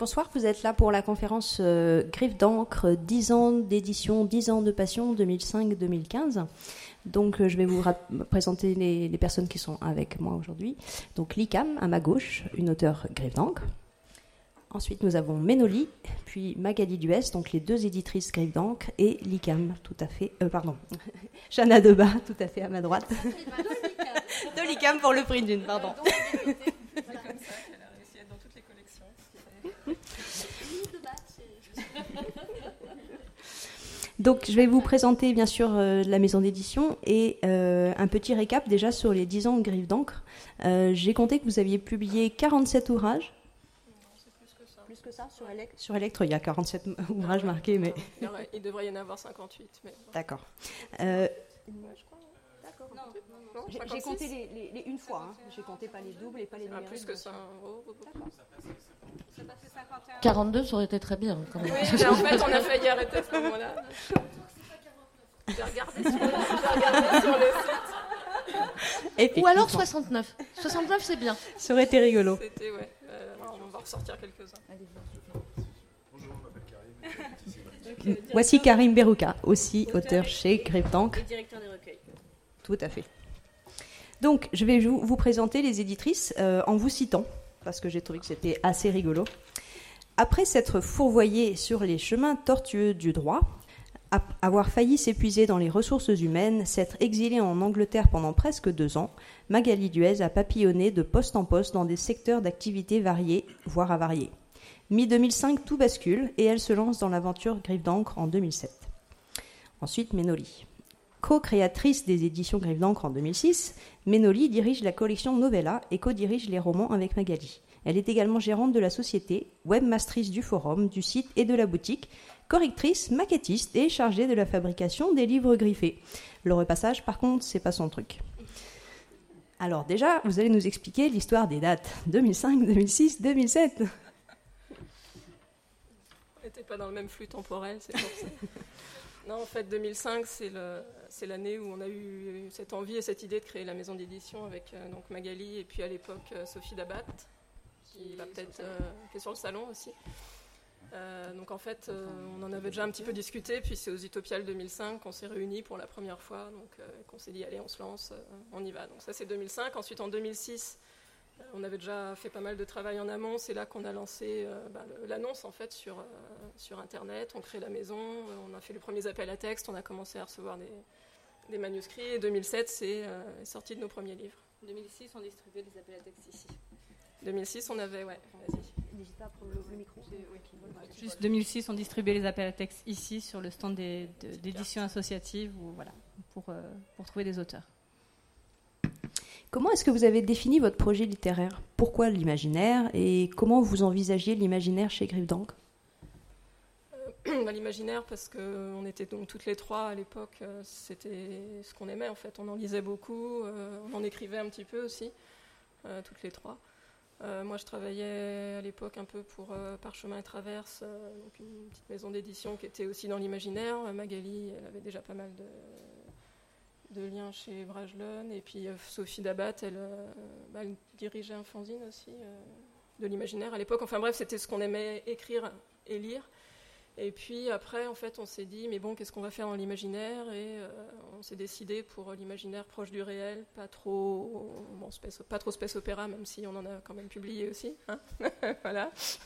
Bonsoir, vous êtes là pour la conférence Griffes d'encre, 10 ans d'édition, 10 ans de passion, 2005-2015. Donc je vais vous présenter les personnes qui sont avec moi aujourd'hui. Donc Licam, à ma gauche, une auteure Griffes d'encre. Ensuite, nous avons Ménoli, puis Magali Duès, donc les deux éditrices Griffes d'encre, et Licam, tout à fait... Chana Debat, tout à fait à ma droite. De Licam pour le prix d'une, pardon. Donc, je vais vous présenter, bien sûr, la maison d'édition et un petit récap déjà sur les 10 ans de Griffes d'encre. J'ai compté que vous aviez publié 47 ouvrages. Plus que ça sur Electre, il y a 47 ouvrages marqués, mais... Il devrait y en avoir 58. Mais... D'accord. D'accord. Non, j'ai compté les une fois. Hein. J'ai compté pas les doubles et pas les numériques. Plus que ça. D'accord. 42, ça aurait été très bien. Quand même. Oui, mais en fait, on a failli arrêter à ce moment-là. J'ai regardé sur le site. Ou alors 69. 69, c'est bien. Ça aurait été rigolo. C'était, ouais. On va ressortir quelques-uns. Bonjour, je m'appelle Karim. Voici Karim Berouka, aussi auteur chez Griffes d'encre. Et directeur des recueils. Tout à fait. Donc, je vais vous présenter les éditrices en vous citant, parce que j'ai trouvé que c'était assez rigolo. Après s'être fourvoyée sur les chemins tortueux du droit, avoir failli s'épuiser dans les ressources humaines, s'être exilée en Angleterre pendant presque 2 ans, Magali Duès a papillonné de poste en poste dans des secteurs d'activité variés, voire avariés. Mi-2005, tout bascule et elle se lance dans l'aventure Griffes d'encre en 2007. Ensuite, Ménoli. Co-créatrice des éditions Griffes d'encre en 2006, Ménoli dirige la collection Novella et co-dirige les romans avec Magali. Elle est également gérante de la société, webmastrice du forum, du site et de la boutique, correctrice, maquettiste et chargée de la fabrication des livres griffés. Le repassage, par contre, c'est pas son truc. Alors déjà, vous allez nous expliquer l'histoire des dates 2005, 2006, 2007. On n'était pas dans le même flux temporel, c'est pour ça. Non, en fait, 2005, c'est l'année où on a eu cette envie et cette idée de créer la maison d'édition avec donc Magali et puis à l'époque Sophie Dabat, qui va peut-être qui est sur le salon aussi. Donc en fait, on en avait déjà un petit peu discuté, puis c'est aux Utopiales 2005 qu'on s'est réunis pour la première fois, donc qu'on s'est dit allez, on se lance, on y va. Donc ça c'est 2005. Ensuite en 2006, on avait déjà fait pas mal de travail en amont. C'est là qu'on a lancé l'annonce en fait sur Internet. On crée la maison, on a fait les premiers appels à texte, on a commencé à recevoir des manuscrits. Et 2007, c'est sorti de nos premiers livres. 2006, on distribuait des appels à texte ici. 2006, on avait, ouais, vas-y. Le micro. Juste 2006, on distribuait les appels à texte ici sur le stand d'édition associative pour trouver des auteurs. Comment est-ce que vous avez défini votre projet littéraire ? Pourquoi l'imaginaire et comment vous envisagiez l'imaginaire chez Griffes d'encre ? L'imaginaire, parce qu'on était donc toutes les trois à l'époque, c'était ce qu'on aimait en fait. On en lisait beaucoup, on en écrivait un petit peu aussi, toutes les trois. Moi, je travaillais à l'époque un peu pour Parchemin et Traverse, donc une petite maison d'édition qui était aussi dans l'imaginaire. Magali, elle avait déjà pas mal de liens chez Brajlon. Et puis Sophie Dabat, elle dirigeait un fanzine aussi de l'imaginaire à l'époque. Enfin bref, c'était ce qu'on aimait écrire et lire. Et puis après, en fait, on s'est dit, mais bon, qu'est-ce qu'on va faire dans l'imaginaire ? Et on s'est décidé pour l'imaginaire proche du réel, pas trop space opéra, même si on en a quand même publié aussi. Hein voilà.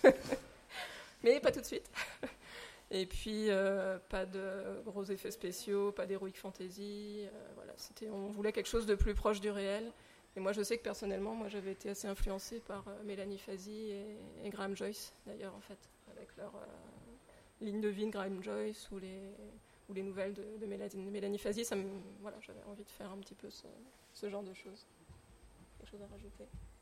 Mais pas tout de suite. Et puis, pas de gros effets spéciaux, pas d'heroic fantasy. Voilà, on voulait quelque chose de plus proche du réel. Et moi, je sais que personnellement, j'avais été assez influencée par Mélanie Fazi et Graham Joyce, d'ailleurs, en fait, avec leur... ligne de vie de Graham Joyce ou les nouvelles de Mélanie Fazi, j'avais envie de faire un petit peu ce genre de choses. Quelque chose à rajouter.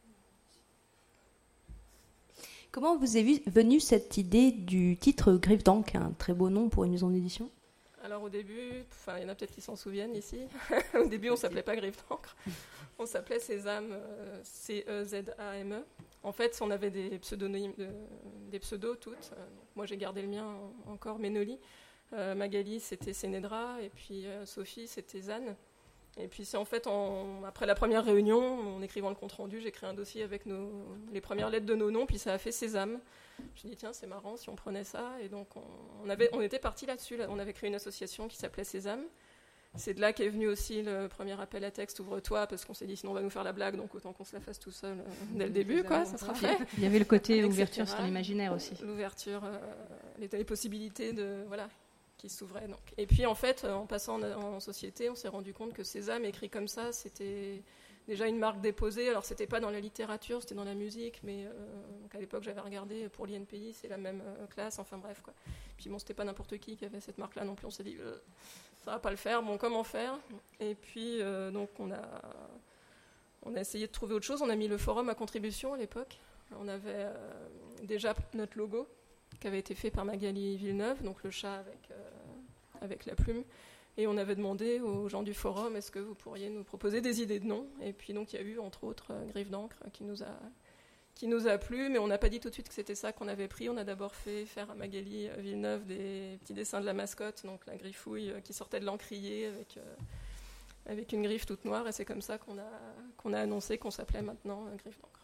Comment vous est venue cette idée du titre Griffes d'encre, un très beau nom pour une maison d'édition ? Alors au début, il y en a peut-être qui s'en souviennent ici, au début on ne s'appelait pas Griffes d'encre, on s'appelait Sésame, C-E-Z-A-M-E. En fait, on avait des pseudonymes, des pseudos toutes. Moi, j'ai gardé le mien encore, Ménoli. Magali, c'était Sénédra. Et puis Sophie, c'était Zane. Et puis c'est en fait, après la première réunion, en écrivant le compte-rendu, j'ai créé un dossier avec les premières lettres de nos noms, puis ça a fait Sésame. Je me suis dit, tiens, c'est marrant si on prenait ça. Et donc on était parti là-dessus. On avait créé une association qui s'appelait Sésame. C'est de là qu'est venu aussi le premier appel à texte, Ouvre-toi, parce qu'on s'est dit, sinon on va nous faire la blague, donc autant qu'on se la fasse tout seul dès le début, quoi, ça sera fait. Il y avait le côté Etc. ouverture sur l'imaginaire aussi. L'ouverture, les possibilités qui s'ouvraient. Donc. Et puis en fait, en passant en société, on s'est rendu compte que Sésame, écrit comme ça, c'était déjà une marque déposée. Alors c'était pas dans la littérature, c'était dans la musique, mais donc à l'époque j'avais regardé pour l'INPI, c'est la même classe, enfin bref, quoi. Puis bon, c'était pas n'importe qui avait cette marque-là non plus, on s'est dit... ça va pas le faire, bon, comment faire? Et puis, donc, on a essayé de trouver autre chose. On a mis le forum à contribution à l'époque. On avait déjà notre logo, qui avait été fait par Magali Villeneuve, donc le chat avec la plume. Et on avait demandé aux gens du forum, est-ce que vous pourriez nous proposer des idées de noms? Et puis, donc, il y a eu, entre autres, Griffe d'encre, qui nous a plu, mais on n'a pas dit tout de suite que c'était ça qu'on avait pris. On a d'abord fait faire à Magali Villeneuve des petits dessins de la mascotte, donc la griffouille qui sortait de l'encrier avec une griffe toute noire, et c'est comme ça qu'on a annoncé qu'on s'appelait maintenant Griffe d'encre.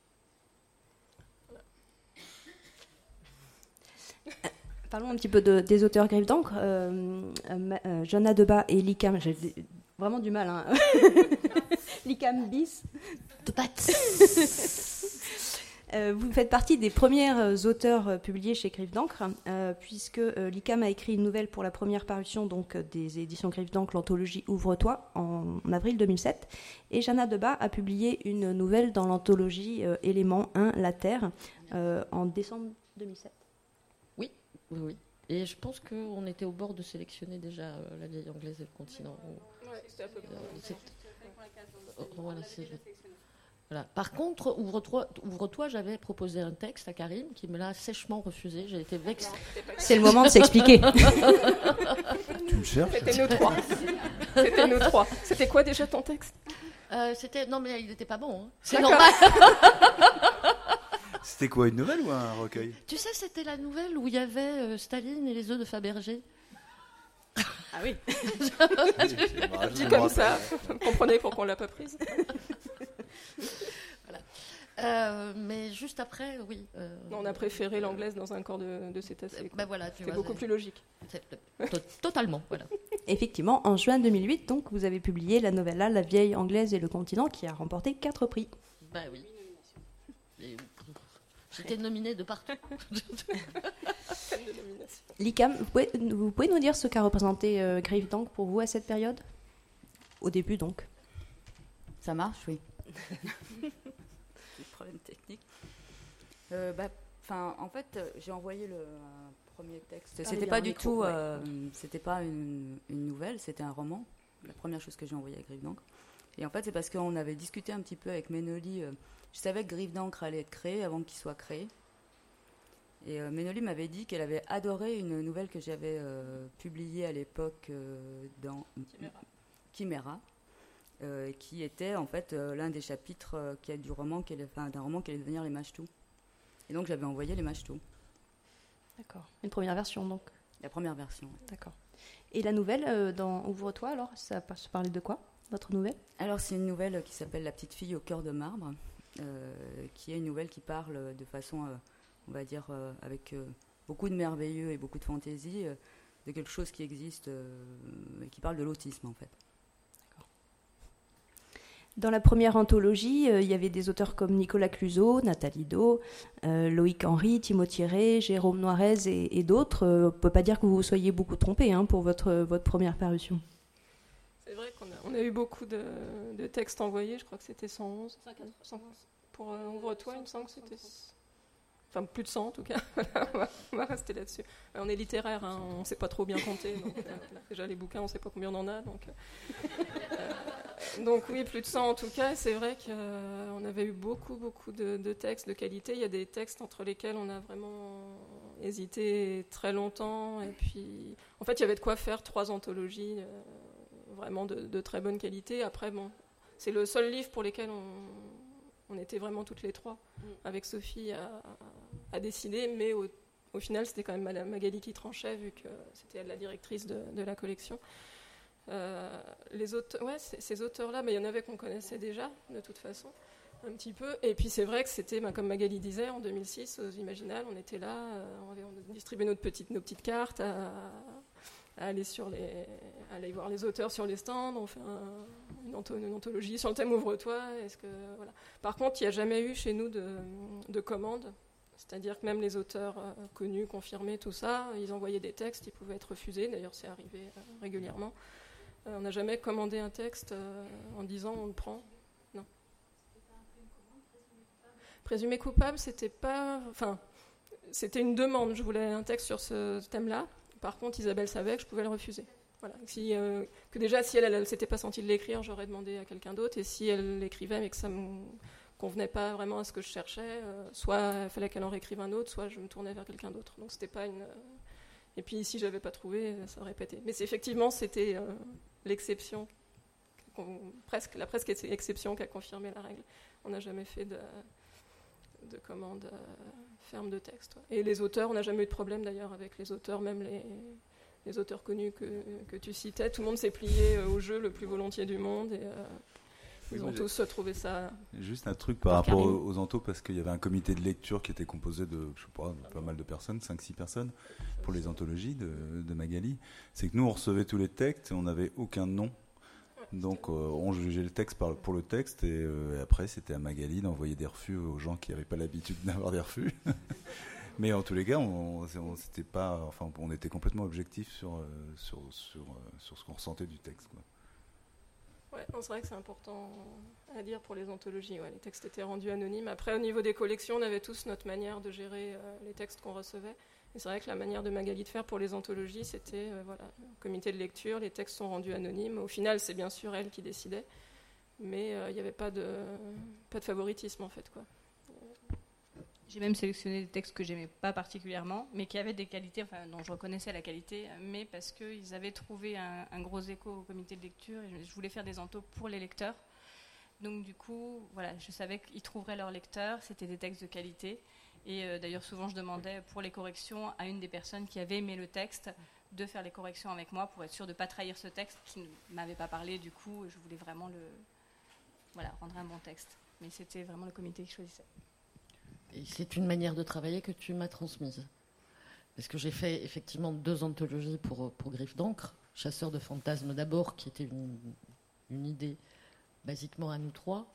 Voilà. Parlons un petit peu des auteurs Griffe d'encre. Johanna Debat et Likam, j'ai vraiment du mal. Hein. Likam bis. Vous faites partie des premiers auteurs publiés chez Griffe d'encre, puisque Likam a écrit une nouvelle pour la première parution donc, des éditions Griffe d'encre, l'anthologie Ouvre-toi, en avril 2007. Et Johanna Debat a publié une nouvelle dans l'anthologie Élément 1, La Terre, en décembre 2007. Oui. Et je pense qu'on était au bord de sélectionner déjà la vieille anglaise et le continent. Ouais, c'était à peu près. Voilà, voilà. Par contre, Ouvre-toi, j'avais proposé un texte à Karim qui me l'a sèchement refusé. J'ai été vexée. C'est le moment de s'expliquer. Tu me cherches? C'était nous trois. C'était quoi déjà ton texte? Non, mais il n'était pas bon. Hein. C'est D'accord. normal. C'était quoi, une nouvelle ou un recueil? Tu sais, c'était la nouvelle où il y avait Staline et les œufs de Fabergé. Ah oui. Dit comme ça, vous comprenez pourquoi on l'a pas prise. Voilà. Mais juste après, oui. On a préféré l'anglaise dans un corps de cétacés. Ben voilà, tu C'est vois, beaucoup plus logique. Totalement, voilà. Effectivement, en juin 2008, donc, vous avez publié la novella La vieille anglaise et le continent, qui a remporté 4 prix. Ben oui. J'étais nominée de partout. Likam, vous pouvez nous dire ce qu'a représenté Griffe d'encre pour vous à cette période? Au début, donc. Ça marche, oui. Problème technique. En fait, j'ai envoyé le premier texte. C'était pas du tout, c'était pas une nouvelle, c'était un roman. La première chose que j'ai envoyée à Griffe d'encre. Et en fait, c'est parce qu'on avait discuté un petit peu avec Ménoli. Je savais que Griffe d'encre allait être créé avant qu'il soit créé. Et Ménoli m'avait dit qu'elle avait adoré une nouvelle que j'avais publiée à l'époque dans Chimera, qui était en fait l'un des chapitres d'un roman qui allait devenir Les Machetoux. Et donc j'avais envoyé Les Machetoux. D'accord. Une première version, donc. La première version. Ouais. D'accord. Et la nouvelle dans Ouvre-toi, alors, ça parlait de quoi, votre nouvelle? Alors c'est une nouvelle qui s'appelle La petite fille au cœur de marbre, qui est une nouvelle qui parle de façon, on va dire, avec beaucoup de merveilleux et beaucoup de fantaisie, de quelque chose qui existe et qui parle de l'autisme en fait. D'accord. Dans la première anthologie, il y avait des auteurs comme Nicolas Clusot, Nathalie Do, Loïc Henry, Timothée Rey, Jérôme Noirez et d'autres. On ne peut pas dire que vous vous soyez beaucoup trompé pour votre première parution. C'est vrai qu'on a eu beaucoup de textes envoyés, je crois que c'était 111. 111. Pour Ouvre-toi, il me semble que c'était... Enfin, plus de 100 en tout cas. on va rester là-dessus. On est littéraire, hein, on ne sait pas trop bien compter. Donc, déjà, les bouquins, on ne sait pas combien on en a. Donc oui, plus de 100 en tout cas. Et c'est vrai qu'on avait eu beaucoup de textes de qualité. Il y a des textes entre lesquels on a vraiment hésité très longtemps. Et puis, en fait, il y avait de quoi faire 3 anthologies vraiment de très bonne qualité. Après, bon, c'est le seul livre pour lequel on était vraiment toutes les 3 avec Sophie à décider, mais au final c'était quand même Magali qui tranchait vu que c'était elle la directrice de la collection. Ces auteurs-là, il y en avait qu'on connaissait déjà, de toute façon, un petit peu. Et puis c'est vrai que c'était, comme Magali disait, en 2006, aux Imaginales, on était là, on distribuait nos petites cartes, à aller aller voir les auteurs sur les stands, on fait une anthologie sur le thème Ouvre-toi. Voilà. Par contre, il n'y a jamais eu chez nous de commandes. C'est-à-dire que même les auteurs connus, confirmés, tout ça, ils envoyaient des textes, ils pouvaient être refusés. D'ailleurs, c'est arrivé régulièrement. On n'a jamais commandé un texte en disant on le prend. Non. Présumé coupable, c'était pas. Enfin, c'était une demande. Je voulais un texte sur ce thème-là. Par contre, Isabelle savait que je pouvais le refuser. Voilà. Que déjà, si elle ne s'était pas sentie de l'écrire, j'aurais demandé à quelqu'un d'autre. Et si elle l'écrivait, mais que ça me convenait pas vraiment à ce que je cherchais, soit il fallait qu'elle en réécrive un autre, soit je me tournais vers quelqu'un d'autre. Donc c'était pas une. Et puis si j'avais pas trouvé, ça aurait pété. Mais effectivement, c'était l'exception, la presque exception qui a confirmé la règle. On n'a jamais fait de commande ferme de texte. Ouais. Et les auteurs, on n'a jamais eu de problème d'ailleurs avec les auteurs, même les auteurs connus que tu citais. Tout le monde s'est plié au jeu le plus volontiers du monde. Et, ils ont tous trouvé ça. Juste un truc par rapport aux Anthos, parce qu'il y avait un comité de lecture qui était composé de, je sais pas mal de personnes, 5-6 personnes, pour les anthologies de Magali. C'est que nous, on recevait tous les textes et on n'avait aucun nom. Donc, on jugeait le texte pour le texte et après, c'était à Magali d'envoyer des refus aux gens qui n'avaient pas l'habitude d'avoir des refus. Mais en tous les cas, on était complètement objectif sur ce qu'on ressentait du texte, quoi. Ouais, c'est vrai que c'est important à dire pour les anthologies. Ouais, les textes étaient rendus anonymes. Après, au niveau des collections, on avait tous notre manière de gérer les textes qu'on recevait. Et c'est vrai que la manière de Magali de faire pour les anthologies, c'était comité de lecture, les textes sont rendus anonymes. Au final, c'est bien sûr elle qui décidait, mais il n'y avait pas de favoritisme en fait, quoi. J'ai même sélectionné des textes que j'aimais pas particulièrement, mais qui avaient des qualités, dont je reconnaissais la qualité, mais parce qu'ils avaient trouvé un gros écho au comité de lecture, et je voulais faire des anthos pour les lecteurs. Donc du coup, voilà, je savais qu'ils trouveraient leurs lecteurs, c'était des textes de qualité. Et d'ailleurs, souvent, je demandais pour les corrections à une des personnes qui avait aimé le texte de faire les corrections avec moi pour être sûre de ne pas trahir ce texte qui ne m'avait pas parlé. Du coup, je voulais vraiment rendre un bon texte. Mais c'était vraiment le comité qui choisissait. Et c'est une manière de travailler que tu m'as transmise. Parce que j'ai fait effectivement 2 anthologies pour Griffes d'encre. Chasseurs de fantasmes d'abord, qui était une idée basiquement à nous 3,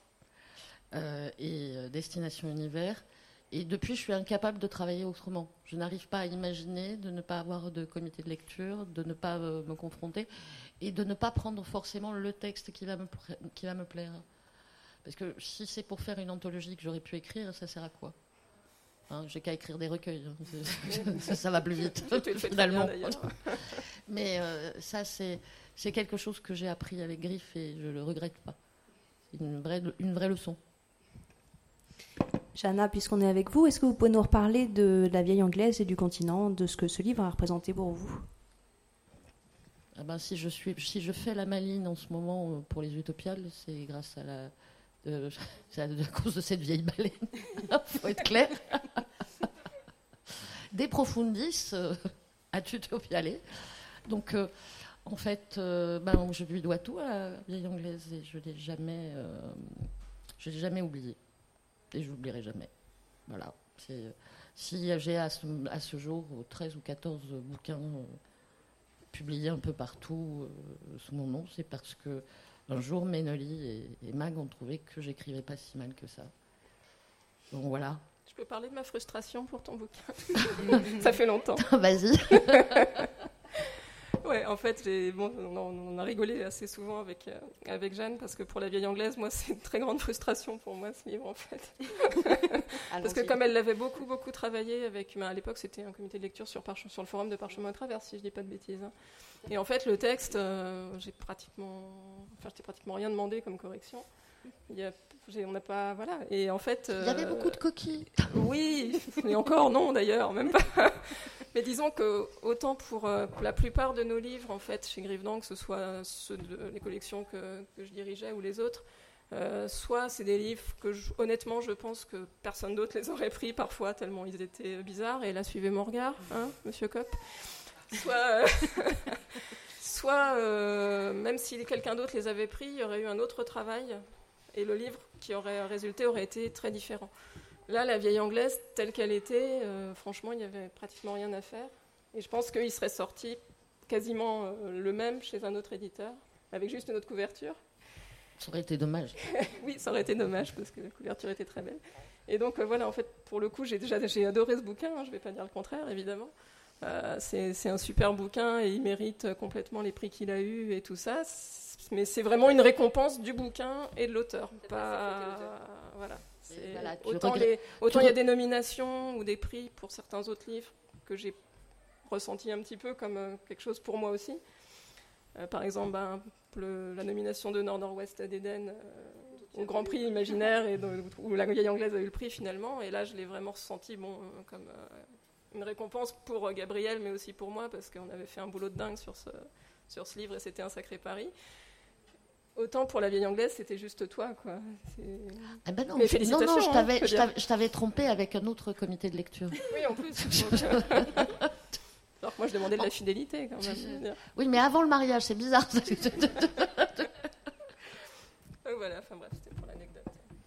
et Destination Univers. Et depuis, je suis incapable de travailler autrement. Je n'arrive pas à imaginer de ne pas avoir de comité de lecture, de ne pas me confronter et de ne pas prendre forcément le texte qui va me plaire. Parce que si c'est pour faire une anthologie que j'aurais pu écrire, ça sert à quoi ? J'ai qu'à écrire des recueils. Ça va plus vite, finalement. Mais ça, c'est quelque chose que j'ai appris avec Griffes et je ne le regrette pas. C'est une vraie leçon. Jana, puisqu'on est avec vous, est-ce que vous pouvez nous reparler de La Vieille Anglaise et du continent, de ce que ce livre a représenté pour vous ? Si je fais la maline en ce moment pour les Utopiales, c'est grâce à cause de cette vieille baleine. Il faut être clair. Des profundis à Utopiale. Donc, en fait, je lui dois tout à La Vieille Anglaise et je l'ai jamais oublié. Et je n'oublierai jamais. Voilà. Si j'ai à ce jour 13 ou 14 bouquins publiés un peu partout sous mon nom, c'est parce que un jour Ménoli et Mag ont trouvé que j'écrivais pas si mal que ça. Donc voilà. Je peux parler de ma frustration pour ton bouquin. Ça fait longtemps. Vas-y. Ouais, en fait, on a rigolé assez souvent avec Jeanne, parce que pour La Vieille Anglaise, moi, c'est une très grande frustration pour moi, ce livre, en fait. Parce que comme elle l'avait beaucoup, beaucoup travaillé avec... à l'époque, c'était un comité de lecture sur le forum de Parchemin à travers, si je ne dis pas de bêtises. Et en fait, le texte, j'ai pratiquement rien demandé comme correction. On n'a pas... Voilà. Et en fait... Il y avait beaucoup de coquilles. Oui, et encore non, d'ailleurs, même pas... Mais disons que autant pour la plupart de nos livres, en fait, chez Griffes d'encre, que ce soit les collections que je dirigeais ou les autres, soit c'est des livres que, honnêtement, je pense que personne d'autre les aurait pris parfois, tellement ils étaient bizarres. Et là, suivez mon regard, Monsieur Kopp. soit, même si quelqu'un d'autre les avait pris, il y aurait eu un autre travail, et le livre qui aurait résulté aurait été très différent. Là, La vieille anglaise, telle qu'elle était, franchement, il n'y avait pratiquement rien à faire. Et je pense qu'il serait sorti quasiment le même chez un autre éditeur, avec juste une autre couverture. Ça aurait été dommage. Oui, ça aurait été dommage, parce que la couverture était très belle. Et donc, voilà, en fait, pour le coup, j'ai adoré ce bouquin, hein, je ne vais pas dire le contraire, évidemment. C'est un super bouquin, et il mérite complètement les prix qu'il a eus et tout ça. Mais c'est vraiment une récompense du bouquin et de l'auteur. Voilà. Voilà, autant il y a des nominations ou des prix pour certains autres livres que j'ai ressenti un petit peu comme quelque chose pour moi aussi. Par exemple, la nomination de Nord-Nord-Ouest d'Éden au Grand Prix imaginaire, où La vieille anglaise a eu le prix finalement. Et là, je l'ai vraiment ressenti comme une récompense pour Gabriel, mais aussi pour moi, parce qu'on avait fait un boulot de dingue sur ce livre et c'était un sacré pari. Autant pour La vieille anglaise, c'était juste toi, quoi. Ah ben non, mais félicitations. Non, je t'avais trompé avec un autre comité de lecture. Oui, en plus. Alors que moi, je demandais de la fidélité, quand même. Oui, mais avant le mariage, c'est bizarre. Voilà, enfin bref, c'était pour l'anecdote.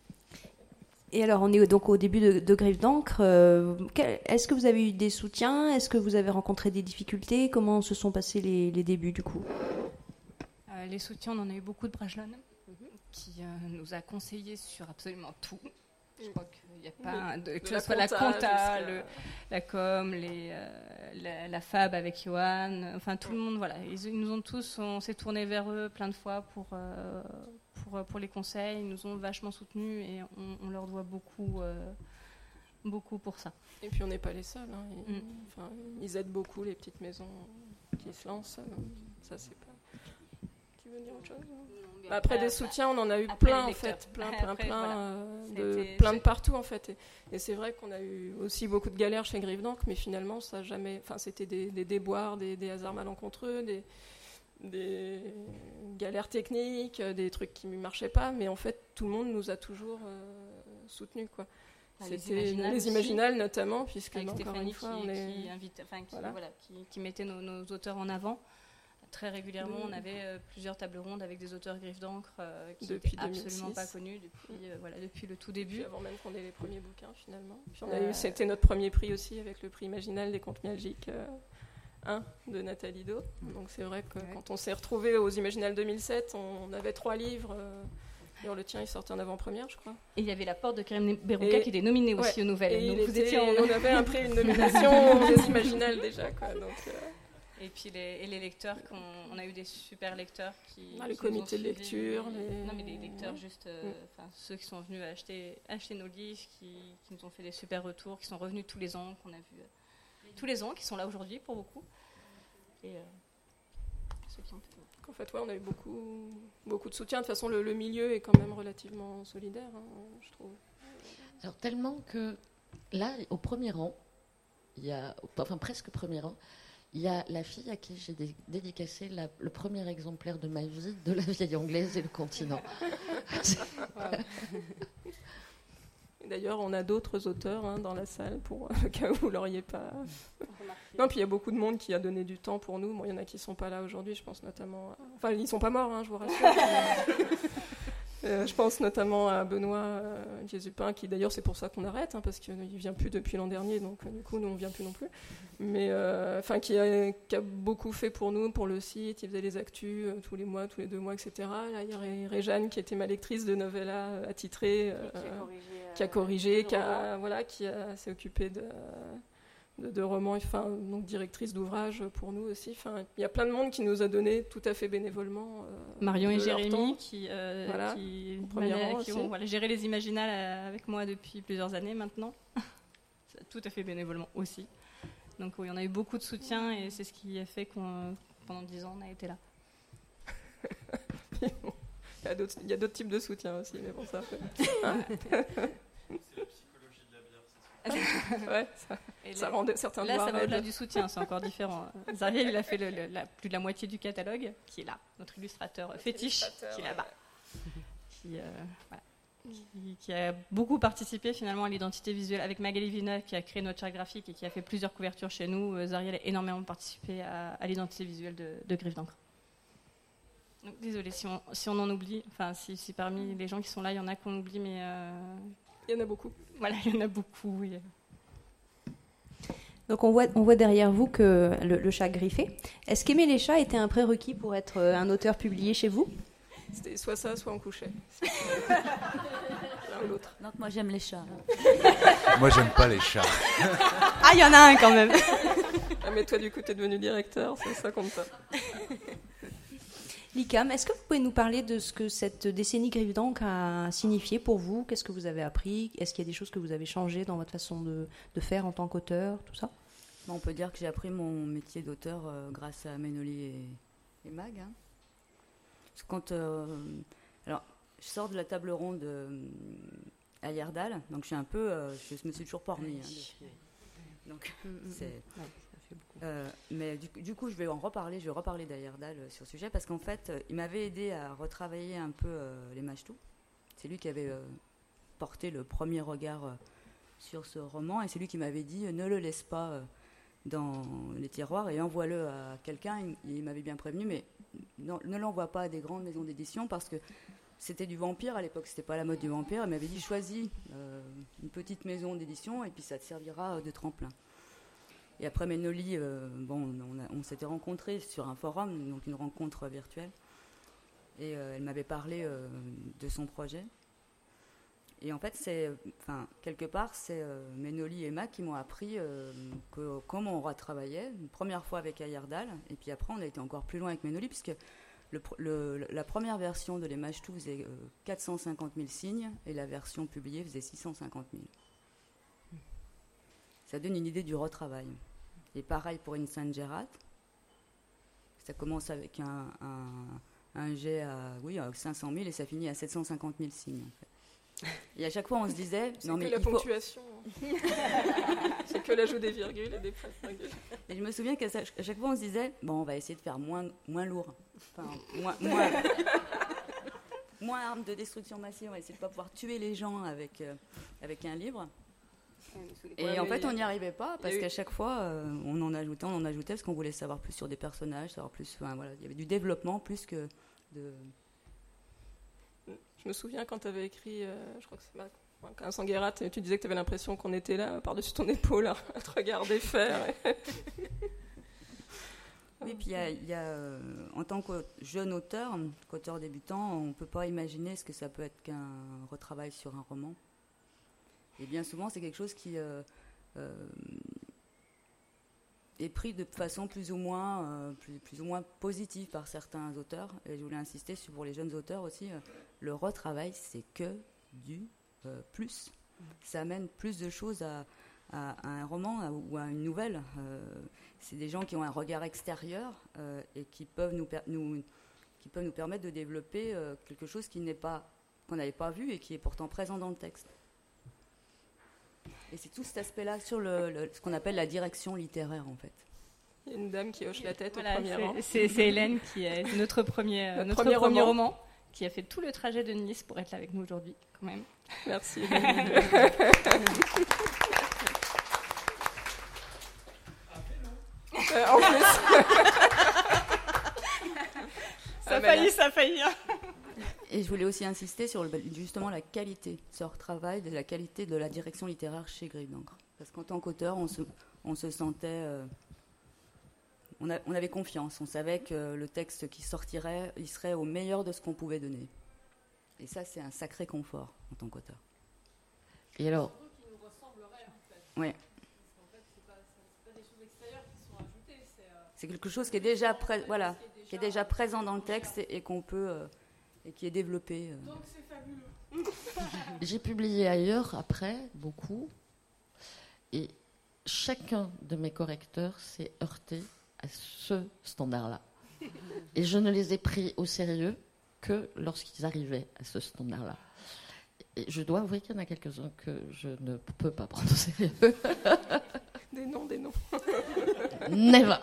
Et alors, on est donc au début de Griffes d'encre. Est-ce que vous avez eu des soutiens ? Est-ce que vous avez rencontré des difficultés ? Comment se sont passés les débuts, du coup ? Les soutiens, on en a eu beaucoup de Brajlon, qui nous a conseillé sur absolument tout. Je crois qu'il n'y a pas que ce soit la compta, la com, la fab avec Johan, enfin tout le monde, voilà. Ils nous ont tous, on s'est tourné vers eux plein de fois pour les conseils. Ils nous ont vachement soutenus et on leur doit beaucoup pour ça. Et puis on n'est pas les seuls. Hein. Ils aident beaucoup les petites maisons qui se lancent. Ça, c'est pas... Tu veux dire autre chose ? Après des soutiens, on en a eu plein en fait, plein de partout en fait. Et c'est vrai qu'on a eu aussi beaucoup de galères chez Griffes d'encre, mais finalement ça jamais. Enfin, c'était des déboires, des hasards malencontreux, des galères techniques, des trucs qui ne marchaient pas. Mais en fait, tout le monde nous a toujours soutenus, quoi. C'était les Imaginales notamment, puisque encore une fois, qui mettait nos auteurs en avant. Très régulièrement, on avait plusieurs tables rondes avec des auteurs Griffes d'encre qui n'étaient absolument pas connus depuis le tout début. Puis avant même qu'on ait les premiers bouquins, finalement. Puis c'était notre premier prix aussi, avec le prix Imaginal des contes myalgiques 1 de Nathalie Do. Donc c'est vrai que quand on s'est retrouvés aux Imaginales 2007, on avait 3 livres. D'ailleurs, le tien, il sortait en avant-première, je crois. Et il y avait La Porte de Keren Berouka qui était nominée aussi aux nouvelles. On avait un prix, une nomination aux Imaginales déjà, quoi. Donc... Et puis les lecteurs, on a eu des super lecteurs qui le comité de lecture. Non, mais les lecteurs, juste ceux qui sont venus acheter nos livres, qui nous ont fait des super retours, qui sont revenus tous les ans, qu'on a vu tous les ans, qui sont là aujourd'hui pour beaucoup. Et ceux qui ont fait. En fait, on a eu beaucoup de soutien. De toute façon, le milieu est quand même relativement solidaire, je trouve. Alors, tellement que là, au premier rang, presque premier rang, il y a la fille à qui j'ai dédicacé le premier exemplaire de ma vie de La vieille anglaise et le continent. Et d'ailleurs, on a d'autres auteurs dans la salle, pour le cas où vous ne l'auriez pas... Non, puis il y a beaucoup de monde qui a donné du temps pour nous. Bon, il y en a qui ne sont pas là aujourd'hui, je pense notamment... Enfin, ils ne sont pas morts, je vous rassure. Je pense notamment à Benoît Jézupin, qui d'ailleurs c'est pour ça qu'on arrête, parce qu'il ne vient plus depuis l'an dernier, donc du coup nous on ne vient plus non plus. Mais qui a beaucoup fait pour nous, pour le site. Il faisait les actus tous les mois, tous les 2 mois, etc. Là, il y a Réjeanne qui était ma lectrice de novella attitrée, qui a corrigé, qui s'est occupée de romans, donc directrice d'ouvrage pour nous aussi. Il y a plein de monde qui nous a donné tout à fait bénévolement. Marion et Jérémy qui ont géré les Imaginales avec moi depuis plusieurs années maintenant. Tout à fait bénévolement aussi. Donc oui, on a eu beaucoup de soutien et c'est ce qui a fait qu'on, pendant 10 ans, on a été là. Il y a d'autres types de soutien aussi, mais bon, ça ça rend certains là, ça va au-delà du soutien, c'est encore différent. Xavier, il a fait plus de la moitié du catalogue, qui est là, notre illustrateur fétiche, qui est là-bas, qui a beaucoup participé finalement à l'identité visuelle avec Magali Villeneuve, qui a créé notre charte graphique et qui a fait plusieurs couvertures chez nous. Zariel a énormément participé à l'identité visuelle de Griffes d'encre. Donc, désolée si on en oublie, enfin si parmi les gens qui sont là, il y en a qu'on oublie, mais... Il y en a beaucoup. Voilà, il y en a beaucoup, oui. Donc on voit derrière vous que le chat griffé. Est-ce qu'aimer les chats était un prérequis pour être un auteur publié chez vous ? C'était soit ça, soit on couchait. L'un ou l'autre. Donc moi j'aime les chats. Moi j'aime pas les chats. Ah, il y en a un quand même. Ah, mais toi du coup t'es devenu directeur, c'est ça compte pas. Likam, est-ce que vous pouvez nous parler de ce que cette décennie Grivedank a signifié pour vous ? Qu'est-ce que vous avez appris ? Est-ce qu'il y a des choses que vous avez changées dans votre façon de faire en tant qu'auteur, tout ça ? On peut dire que j'ai appris mon métier d'auteur grâce à Ménoli et Mag. Hein. Quand, alors, je sors de la table ronde à Yerdal, donc je suis un peu, je me suis toujours pas remis. Hein, donc, c'est... mais du coup, je vais reparler d'Ayerdal sur ce sujet, parce qu'en fait, il m'avait aidé à retravailler un peu les Majtou. C'est lui qui avait porté le premier regard sur ce roman, et c'est lui qui m'avait dit ne le laisse pas dans les tiroirs et envoie-le à quelqu'un. Il m'avait bien prévenu, mais ne l'envoie pas à des grandes maisons d'édition, parce que c'était du vampire à l'époque, c'était pas la mode du vampire. Il m'avait dit choisis une petite maison d'édition et puis ça te servira de tremplin. Et après Ménoli, on s'était rencontrés sur un forum, donc une rencontre virtuelle. Et elle m'avait parlé de son projet. Et en fait, quelque part, c'est Ménoli et Mac qui m'ont appris comment on retravaillait. Une première fois avec Ayerdal, et puis après, on a été encore plus loin avec Ménoli, puisque la première version de Les Majtou faisait 450 000 signes, et la version publiée faisait 650 000. Ça donne une idée du retravail. Et pareil pour une Sainte-Gérard. Ça commence avec un jet à 500 000 et ça finit à 750 000 signes. En fait. Et à chaque fois, on se disait... C'est que la ponctuation. C'est que l'ajout des virgules et des virgules. Et je me souviens qu'à chaque fois, on se disait, on va essayer de faire moins lourd. Enfin, moins arme de destruction massive. On va essayer de ne pas pouvoir tuer les gens avec un livre. Et en fait, on n'y arrivait pas, parce qu'à chaque fois, on en ajoutait, parce qu'on voulait savoir plus sur des personnages, savoir plus... il y avait du développement plus que de... Je me souviens quand tu avais écrit, je crois que c'est un Sanguerat, tu disais que tu avais l'impression qu'on était là, par-dessus ton épaule, à te regarder faire. Oui, puis il y a en tant que jeune auteur, qu'auteur débutant, on ne peut pas imaginer ce que ça peut être qu'un retravail sur un roman. Et bien souvent, c'est quelque chose qui est pris de façon plus ou moins positive par certains auteurs. Et je voulais insister pour les jeunes auteurs aussi, le retravail, c'est que du plus. Ça amène plus de choses à un roman ou à une nouvelle. C'est des gens qui ont un regard extérieur et qui peuvent nous permettre de développer quelque chose qu'on n'avait pas vu et qui est pourtant présent dans le texte. Et c'est tout cet aspect-là sur ce qu'on appelle la direction littéraire, en fait. Il y a une dame qui hoche la tête au premier rang. C'est Hélène qui est notre premier roman, qui a fait tout le trajet de Nice pour être là avec nous aujourd'hui, quand même. Merci. En plus. Ça a failli. Et je voulais aussi insister sur justement la qualité de ce retravail, de la qualité de la direction littéraire chez Grivedank. Parce qu'en tant qu'auteur, on se sentait... on avait confiance. On savait que le texte qui sortirait, il serait au meilleur de ce qu'on pouvait donner. Et ça, c'est un sacré confort en tant qu'auteur. Et alors qui nous ressemblerait, en fait. Oui. En fait, c'est pas des choses extérieures qui sont ajoutées. C'est quelque chose qui est déjà présent dans le texte et qu'on peut... et qui est développé. Donc c'est fabuleux. J'ai publié ailleurs, après, beaucoup. Et chacun de mes correcteurs s'est heurté à ce standard-là. Et je ne les ai pris au sérieux que lorsqu'ils arrivaient à ce standard-là. Et je dois avouer qu'il y en a quelques-uns que je ne peux pas prendre au sérieux. Des noms. Never.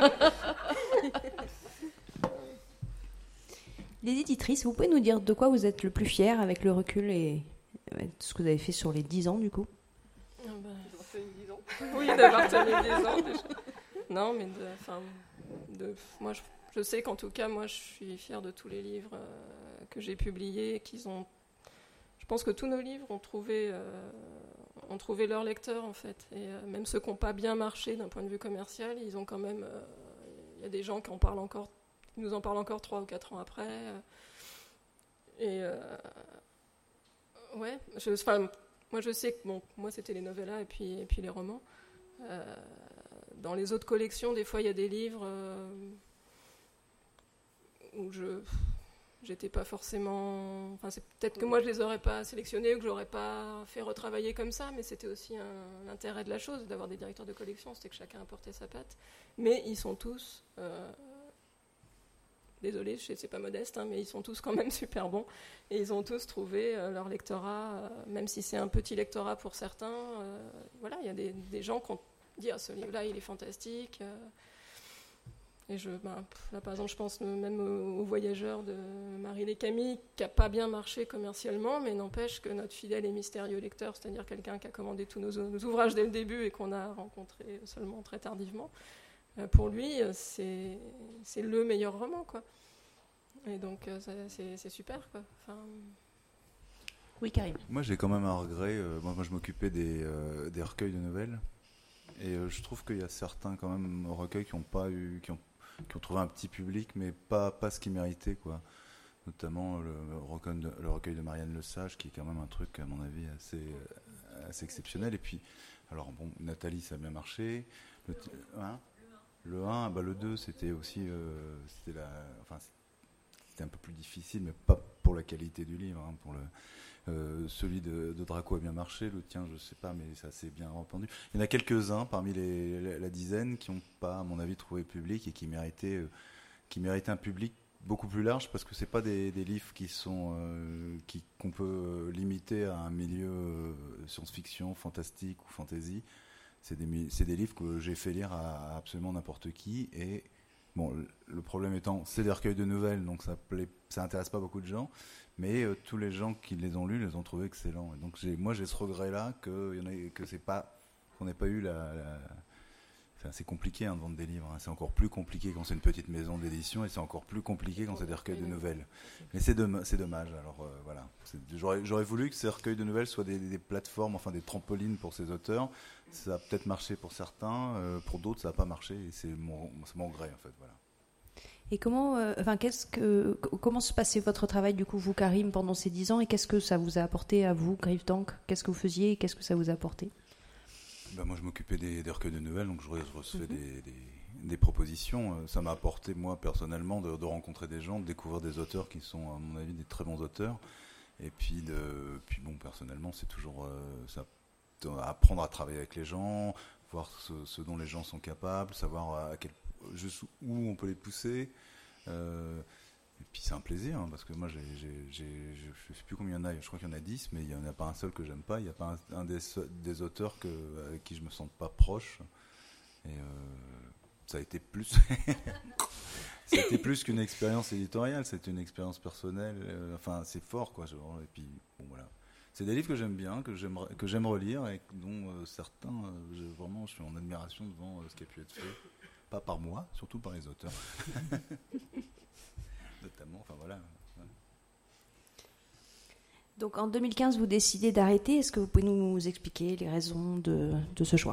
Les éditrices, vous pouvez nous dire de quoi vous êtes le plus fier avec le recul et ce que vous avez fait sur les 10 ans, du coup ? D'avoir tenu 10 ans. Oui, d'avoir tenu 10 ans, déjà. Non, mais moi, je sais qu'en tout cas, moi, je suis fière de tous les livres que j'ai publiés, je pense que tous nos livres ont trouvé leur lecteur, en fait. Et même ceux qui n'ont pas bien marché d'un point de vue commercial, ils ont quand même... Il y a des gens qui nous en parlent encore 3 ou 4 ans après. Ouais, moi je sais que moi c'était les novellas et puis les romans. Dans les autres collections, des fois il y a des livres où j'étais pas forcément... Enfin, c'est peut-être que moi je les aurais pas sélectionnés ou que je l'aurais pas fait retravailler comme ça, mais c'était aussi l'intérêt de la chose, d'avoir des directeurs de collection, c'était que chacun apportait sa patte. Mais ils sont tous... Désolée, c'est pas modeste, mais ils sont tous quand même super bons. Et ils ont tous trouvé leur lectorat, même si c'est un petit lectorat pour certains. Voilà, il y a des gens qui ont dit ce livre-là, il est fantastique. Et là, par exemple, je pense même aux Voyageurs de Marie Lécamille, qui n'a pas bien marché commercialement, mais n'empêche que notre fidèle et mystérieux lecteur, c'est-à-dire quelqu'un qui a commandé tous nos ouvrages dès le début et qu'on a rencontré seulement très tardivement, pour lui, c'est le meilleur roman, quoi. Et donc, c'est super, quoi. Enfin... Oui, Karim. Moi, j'ai quand même un regret. Moi, je m'occupais des recueils de nouvelles. Et je trouve qu'il y a certains, quand même, recueils qui ont trouvé un petit public, mais pas ce qu'ils méritaient, quoi. Notamment le recueil de Marianne Lesage, qui est quand même un truc, à mon avis, assez exceptionnel. Et puis, alors, bon, Nathalie, ça a bien marché. Le 1, le 2, c'était aussi c'était un peu plus difficile, mais pas pour la qualité du livre. Pour celui de Draco a bien marché, le tien, je sais pas, mais ça s'est bien répandu. Il y en a quelques-uns parmi la dizaine qui n'ont pas, à mon avis, trouvé public et qui méritaient un public beaucoup plus large, parce que c'est pas des livres qu'on peut limiter à un milieu science-fiction, fantastique ou fantasy. C'est des livres que j'ai fait lire à absolument n'importe qui. Et bon, le problème étant, c'est des recueils de nouvelles, donc ça intéresse pas beaucoup de gens. Mais tous les gens qui les ont lus les ont trouvés excellents. Et donc moi j'ai ce regret-là qu'on n'ait pas eu Enfin, c'est compliqué de vendre des livres. C'est encore plus compliqué quand c'est une petite maison d'édition, et c'est encore plus compliqué quand c'est des recueils de nouvelles. Mais c'est dommage. Alors voilà, j'aurais voulu que ces recueils de nouvelles soient des plateformes, enfin des trampolines pour ces auteurs. Ça a peut-être marché pour certains, pour d'autres ça n'a pas marché, et c'est mon regret, en fait. Voilà. Et comment se passait votre travail, du coup, vous, Karim, pendant ces 10 ans, et qu'est-ce que ça vous a apporté à vous, Griff d'encre ? Qu'est-ce que vous faisiez et qu'est-ce que ça vous a apporté ? Moi, je m'occupais des recueils de nouvelles, donc je recevais des propositions. Ça m'a apporté, moi, personnellement, de rencontrer des gens, de découvrir des auteurs qui sont, à mon avis, des très bons auteurs. Et puis bon, personnellement, c'est toujours apprendre à travailler avec les gens, voir ce dont les gens sont capables, savoir où on peut les pousser. Et puis c'est un plaisir, parce que moi, je ne sais plus combien il y en a, je crois qu'il y en a 10, mais il n'y en a pas un seul que j'aime pas, il n'y a pas un des auteurs avec qui je me sens pas proche. Et ça a été plus... C'était plus qu'une expérience éditoriale, c'était une expérience personnelle, c'est fort, quoi. Et puis, bon, voilà. C'est des livres que j'aime bien, que j'aime relire, et dont certains, je suis en admiration devant ce qui a pu être fait. Pas par moi, surtout par les auteurs. Notamment, voilà. Donc en 2015, vous décidez d'arrêter. Est-ce que vous pouvez nous expliquer les raisons de ce choix ?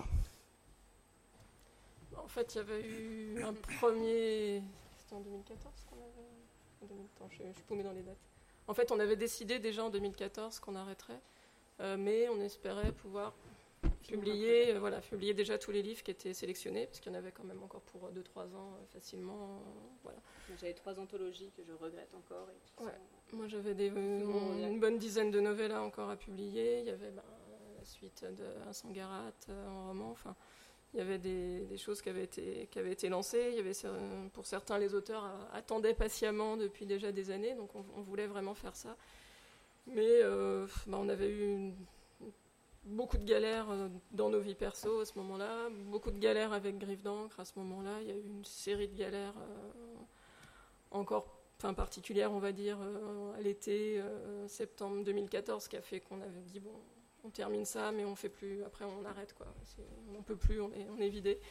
En fait, il y avait eu un premier... C'était en 2014 qu'on avait... Je suis paumée dans les dates. En fait, on avait décidé déjà en 2014 qu'on arrêterait, mais on espérait pouvoir publier déjà tous les livres qui étaient sélectionnés, parce qu'il y en avait quand même encore pour 2-3 ans facilement. Voilà. J'avais 3 anthologies que je regrette encore. Moi, j'avais une bonne dizaine de novellas encore à publier. Il y avait la suite de Sangarat en roman. Enfin, il y avait des choses qui avaient été lancées. Il y avait, pour certains, les auteurs attendaient patiemment depuis déjà des années, donc on voulait vraiment faire ça. Mais on avait eu beaucoup de galères dans nos vies perso à ce moment-là, beaucoup de galères avec Griff d'encre à ce moment-là. Il y a eu une série de galères particulières, on va dire, à l'été, septembre 2014, qui a fait qu'on avait dit on termine ça, mais on fait plus. Après, on arrête, quoi. On peut plus, on est vidé.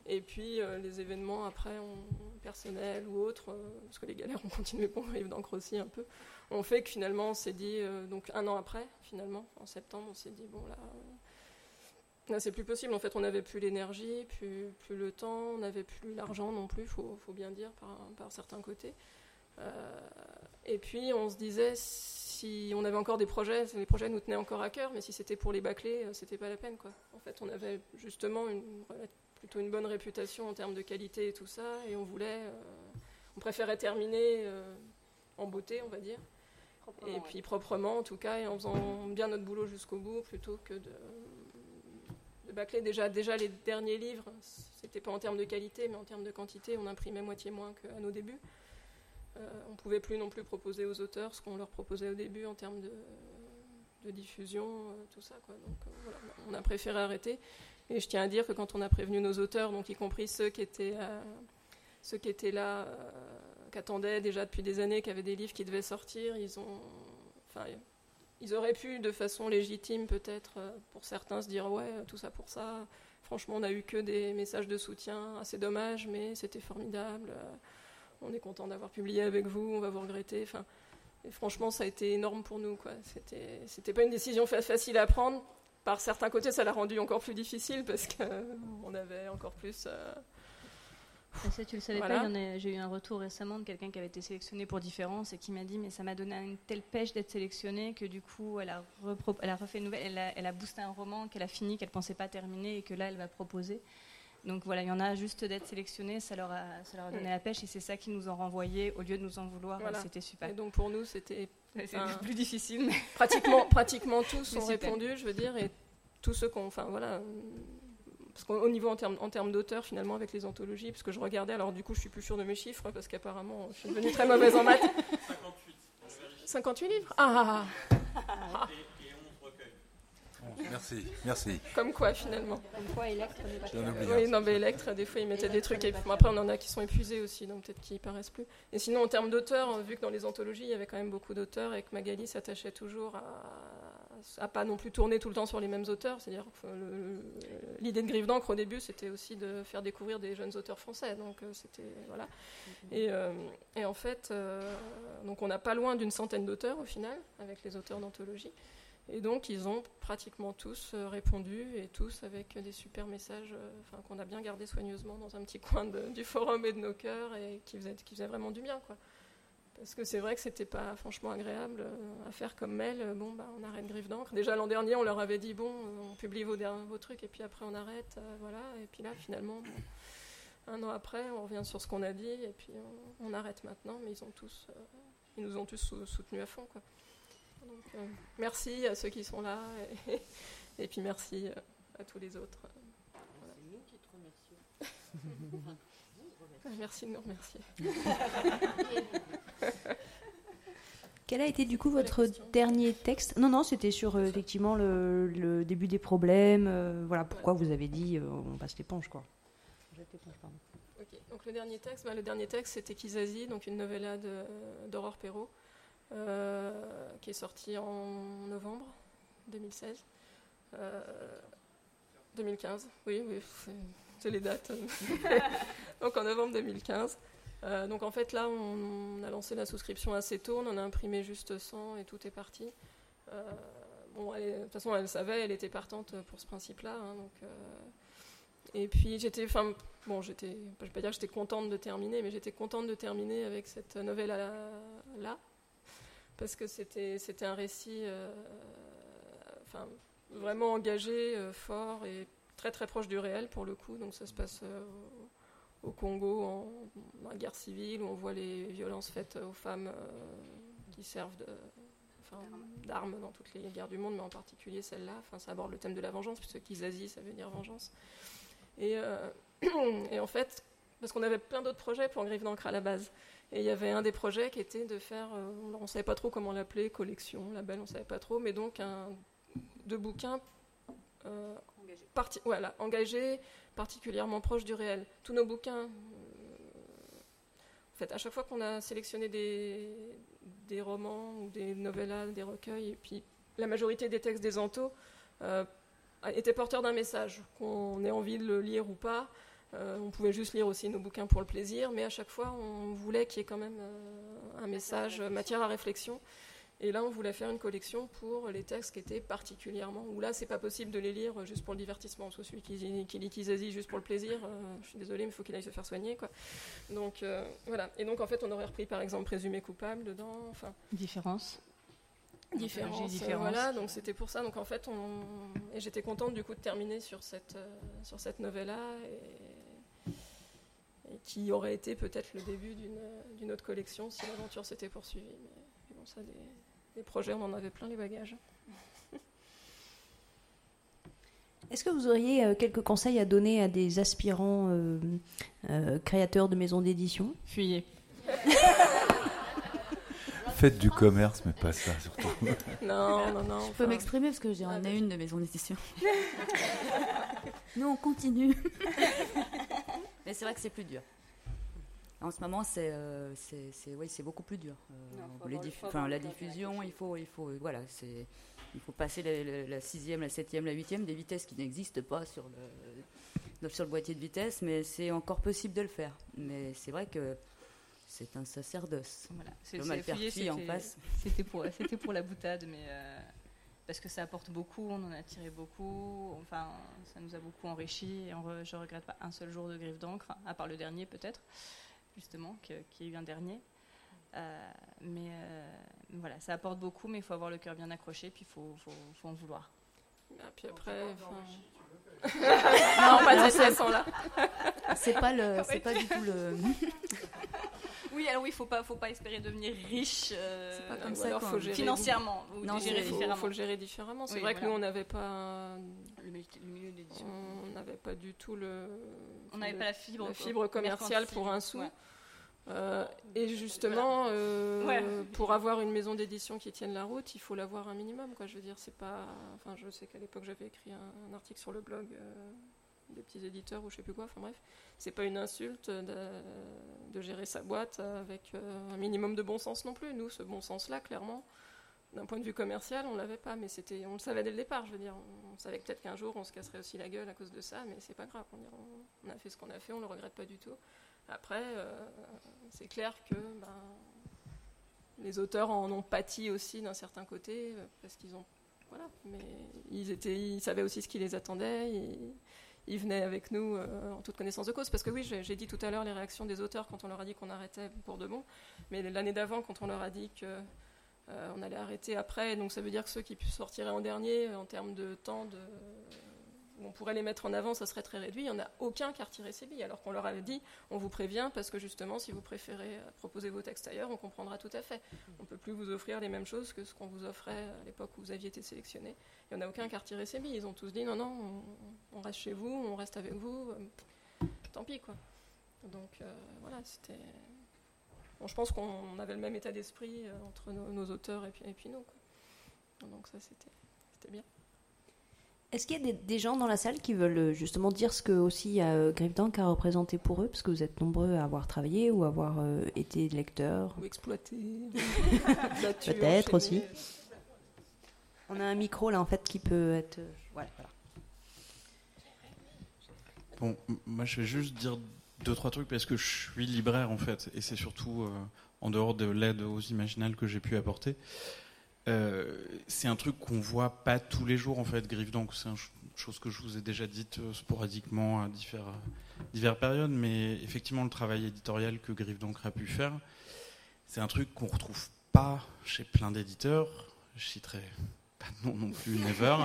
Et puis les événements après, personnels ou autres, parce que les galères ont continué pour Griffes d'encre aussi un peu, ont fait que finalement on s'est dit, donc 1 an après, finalement, en septembre, on s'est dit, bon là c'est plus possible. En fait, on n'avait plus l'énergie, plus le temps, on n'avait plus l'argent non plus, faut bien dire, par certains côtés. Et puis on se disait, si on avait encore des projets, les projets nous tenaient encore à cœur, mais si c'était pour les bâcler, c'était pas la peine, quoi. En fait, on avait justement plutôt une bonne réputation en termes de qualité et tout ça, et on préférait terminer en beauté, on va dire, proprement, et puis proprement en tout cas, et en faisant bien notre boulot jusqu'au bout, plutôt que de bâcler. Déjà les derniers livres, c'était pas en termes de qualité, mais en termes de quantité, on imprimait moitié moins qu'à nos débuts. On ne pouvait plus non plus proposer aux auteurs ce qu'on leur proposait au début en termes de diffusion, tout ça, quoi. Donc voilà, on a préféré arrêter. Et je tiens à dire que quand on a prévenu nos auteurs, donc y compris ceux qui étaient là, qui attendaient déjà depuis des années, qui avaient des livres qui devaient sortir, ils auraient pu, de façon légitime peut-être, pour certains, se dire « ouais, tout ça pour ça, franchement, on n'a eu que des messages de soutien, assez dommage, mais c'était formidable. On est content d'avoir publié avec vous, on va vous regretter. » Et franchement, ça a été énorme pour nous, quoi. C'était pas une décision facile à prendre. Par certains côtés, ça l'a rendu encore plus difficile parce qu'on avait encore plus... Ça, tu le savais pas, j'ai eu un retour récemment de quelqu'un qui avait été sélectionné pour Différence et qui m'a dit mais ça m'a donné une telle pêche d'être sélectionnée que du coup elle a refait une nouvelle, elle a boosté un roman qu'elle a fini, qu'elle pensait pas terminer et que là elle va proposer. Donc voilà, il y en a juste d'être sélectionnés, ça leur a donné la pêche et c'est ça qu'ils nous ont renvoyé au lieu de nous en vouloir. Voilà. C'était super. Et donc pour nous c'était plus difficile. Mais pratiquement tous ont répondu, je veux dire, et tous ceux qu'on, parce qu'au niveau en termes d'auteurs finalement avec les anthologies, parce que je regardais, alors du coup je suis plus sûre de mes chiffres parce qu'apparemment je suis devenue très mauvaise en maths. 58 livres. Ah. Merci. Comme quoi, finalement. Comme quoi, Electre n'est pas très... Oui, non, mais Electre, des fois, il mettait des trucs. Bon, après, on en a qui sont épuisés aussi, donc peut-être qu'ils paraissent plus. Et sinon, en termes d'auteurs, vu que dans les anthologies, il y avait quand même beaucoup d'auteurs et que Magali s'attachait toujours à pas non plus tourner tout le temps sur les mêmes auteurs. C'est-à-dire que l'idée de Griffes d'encre, au début, c'était aussi de faire découvrir des jeunes auteurs français. Donc, c'était... Voilà. Et en fait, donc on n'a pas loin d'une centaine d'auteurs, au final, avec les auteurs d'anthologie. Et donc, ils ont pratiquement tous répondu, et tous avec des super messages qu'on a bien gardés soigneusement dans un petit coin du forum et de nos cœurs, et qui faisaient vraiment du bien, quoi. Parce que c'est vrai que c'était pas franchement agréable à faire comme mail. On arrête Griffes d'encre. Déjà l'an dernier, on leur avait dit on publie vos trucs, et puis après on arrête, voilà. Et puis là, finalement, 1 an après, on revient sur ce qu'on a dit, et puis on arrête maintenant. Mais ils nous ont tous soutenus à fond, quoi. Donc, merci à ceux qui sont là et puis merci à tous les autres. Voilà. C'est nous qui te remercions. Merci de nous remercier. Quel a été du coup votre dernier texte ? Non, c'était sur effectivement le début des problèmes. Voilà pourquoi vous avez dit on passe l'éponge, quoi. Jette l'éponge, pardon. Ok. Donc le dernier texte, c'était Kizazi, donc une novella d'Aurore Perrault. Qui est sorti en novembre 2016. 2015, oui, c'est les dates. Donc en novembre 2015. Donc en fait là, on a lancé la souscription assez tôt, on en a imprimé juste 100 et tout est parti. De toute façon, elle savait, elle était partante pour ce principe-là. Et puis je vais pas dire que j'étais contente de terminer, mais j'étais contente de terminer avec cette novelle-là. Parce que c'était un récit vraiment engagé, fort et très très proche du réel pour le coup. Donc ça se passe au Congo, dans la guerre civile, où on voit les violences faites aux femmes qui servent d'armes dans toutes les guerres du monde, mais en particulier celle-là. Ça aborde le thème de la vengeance, puisque Kizazi, ça veut dire vengeance. Et en fait, parce qu'on avait plein d'autres projets pour Griffes d'encre à la base. Et il y avait un des projets qui était de faire, on ne savait pas trop comment l'appeler, collection, label, on ne savait pas trop, mais donc de bouquins engagés, particulièrement proches du réel. Tous nos bouquins, en fait, à chaque fois qu'on a sélectionné des romans ou des novellas, des recueils, et puis la majorité des textes des anthos étaient porteurs d'un message, qu'on ait envie de le lire ou pas. On pouvait juste lire aussi nos bouquins pour le plaisir, mais à chaque fois, on voulait qu'il y ait quand même un message, matière à réflexion. Et là, on voulait faire une collection pour les textes qui étaient particulièrement... Où là, c'est pas possible de les lire juste pour le divertissement. Parce que celui qui lit Kizazi juste pour le plaisir, je suis désolée, mais il faut qu'il aille se faire soigner, quoi. Donc, voilà. Et donc, en fait, on aurait repris, par exemple, Présumé coupable dedans. Enfin, Différence. Voilà, donc c'était pour ça. Donc, en fait, et j'étais contente, du coup, de terminer sur cette novella, et qui aurait été peut-être le début d'une autre collection si l'aventure s'était poursuivie. Mais bon, ça, des projets, on en avait plein les bagages. Est-ce que vous auriez quelques conseils à donner à des aspirants créateurs de maisons d'édition ? Fuyez. Faites du commerce, mais pas ça surtout. Non. Je peux m'exprimer parce que j'en ai une de maison d'édition. Nous, on continue. Mais c'est vrai que c'est plus dur. En ce moment, c'est beaucoup plus dur. La diffusion, il faut passer la 6e, la 7e, la 8e, des vitesses qui n'existent pas sur le boîtier de vitesse, mais c'est encore possible de le faire. Mais c'est vrai que c'est un sacerdoce. Voilà. Le malpertuis en face. C'était pour la boutade, mais parce que ça apporte beaucoup, on en a tiré beaucoup. Enfin, ça nous a beaucoup enrichi. Et je regrette pas un seul jour de Griffe d'encre, à part le dernier peut-être. Justement, qu'il y ait eu un dernier. Mais voilà, ça apporte beaucoup, mais il faut avoir le cœur bien accroché, puis il faut en vouloir. Puis après... Non, pas de cette façon-là. C'est pas du tout le... Oui, alors oui, faut pas espérer devenir riche c'est pas comme ça, alors faut gérer financièrement. Faut le gérer différemment. C'est vrai que nous, on n'avait pas... Le milieu d'édition. On n'avait pas du tout on n'avait pas la fibre commerciale pour un sou. Ouais. Et justement, pour avoir une maison d'édition qui tienne la route, il faut l'avoir un minimum, quoi. Je veux dire, c'est pas... Enfin, je sais qu'à l'époque, j'avais écrit un article sur le blog des petits éditeurs ou je sais plus quoi. Enfin bref, c'est pas une insulte de gérer sa boîte avec un minimum de bon sens non plus. Nous, ce bon sens-là, clairement, d'un point de vue commercial, on l'avait pas, mais on le savait dès le départ. Je veux dire, on savait que peut-être qu'un jour, on se casserait aussi la gueule à cause de ça, mais c'est pas grave. On a fait ce qu'on a fait, on le regrette pas du tout. Après, c'est clair que les auteurs en ont pâti aussi d'un certain côté, parce qu'ils ont... Voilà, mais ils savaient aussi ce qui les attendait, ils venaient avec nous en toute connaissance de cause. Parce que oui, j'ai dit tout à l'heure les réactions des auteurs quand on leur a dit qu'on arrêtait pour de bon, mais l'année d'avant, quand on leur a dit qu'on allait arrêter après, donc ça veut dire que ceux qui sortiraient en dernier, en termes de temps, où on pourrait les mettre en avant, ça serait très réduit. Il n'y en a aucun qui a retiré ses billes, alors qu'on leur avait dit, on vous prévient, parce que justement, si vous préférez proposer vos textes ailleurs, on comprendra tout à fait. On ne peut plus vous offrir les mêmes choses que ce qu'on vous offrait à l'époque où vous aviez été sélectionné. Il n'y en a aucun qui a retiré ses billes. Ils ont tous dit, non, on reste chez vous, on reste avec vous, tant pis, quoi. Donc, voilà, c'était... Bon, je pense qu'on avait le même état d'esprit entre nos auteurs et puis nous, quoi. Donc ça, c'était bien. Est-ce qu'il y a des gens dans la salle qui veulent justement dire ce que aussi Griffe d'encre a représenté pour eux, parce que vous êtes nombreux à avoir travaillé ou à avoir été lecteurs ou exploité peut-être aussi. On a un micro là en fait qui peut être voilà. Bon, moi je vais juste dire 2-3 trucs parce que je suis libraire en fait, et c'est surtout en dehors de l'aide aux imaginales que j'ai pu apporter. C'est un truc qu'on voit pas tous les jours en fait, Griffe d'encre. C'est une chose que je vous ai déjà dite sporadiquement à diverses périodes, mais effectivement le travail éditorial que Griffe d'encre a pu faire, c'est un truc qu'on retrouve pas chez plein d'éditeurs. Je citerai pas de nom non plus, Never.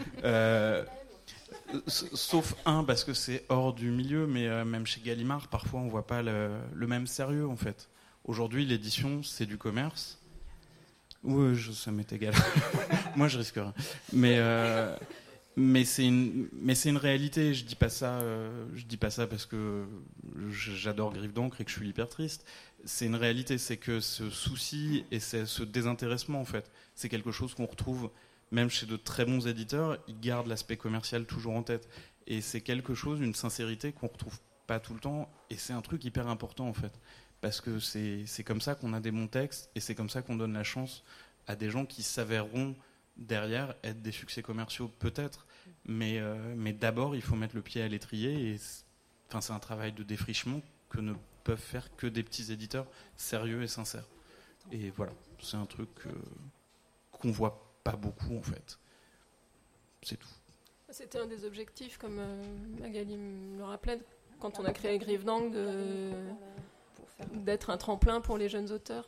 Sauf un parce que c'est hors du milieu, mais même chez Gallimard, parfois on voit pas le même sérieux en fait. Aujourd'hui, l'édition c'est du commerce. Oui, ça m'est égal. Moi, je risque rien. Mais c'est une réalité. Je dis pas ça parce que j'adore Griffe d'encre et que je suis hyper triste. C'est une réalité. C'est que ce souci et ce désintéressement, en fait, c'est quelque chose qu'on retrouve même chez de très bons éditeurs. Ils gardent l'aspect commercial toujours en tête. Et c'est quelque chose, une sincérité qu'on retrouve pas tout le temps. Et c'est un truc hyper important, en fait. Parce que c'est comme ça qu'on a des bons textes et c'est comme ça qu'on donne la chance à des gens qui s'avéreront derrière être des succès commerciaux peut-être, mais d'abord il faut mettre le pied à l'étrier et c'est un travail de défrichement que ne peuvent faire que des petits éditeurs sérieux et sincères. Et voilà, c'est un truc qu'on voit pas beaucoup en fait. C'est tout. C'était un des objectifs, comme Magali me le rappelait, quand on a créé Grive d'Ancre, d'être un tremplin pour les jeunes auteurs.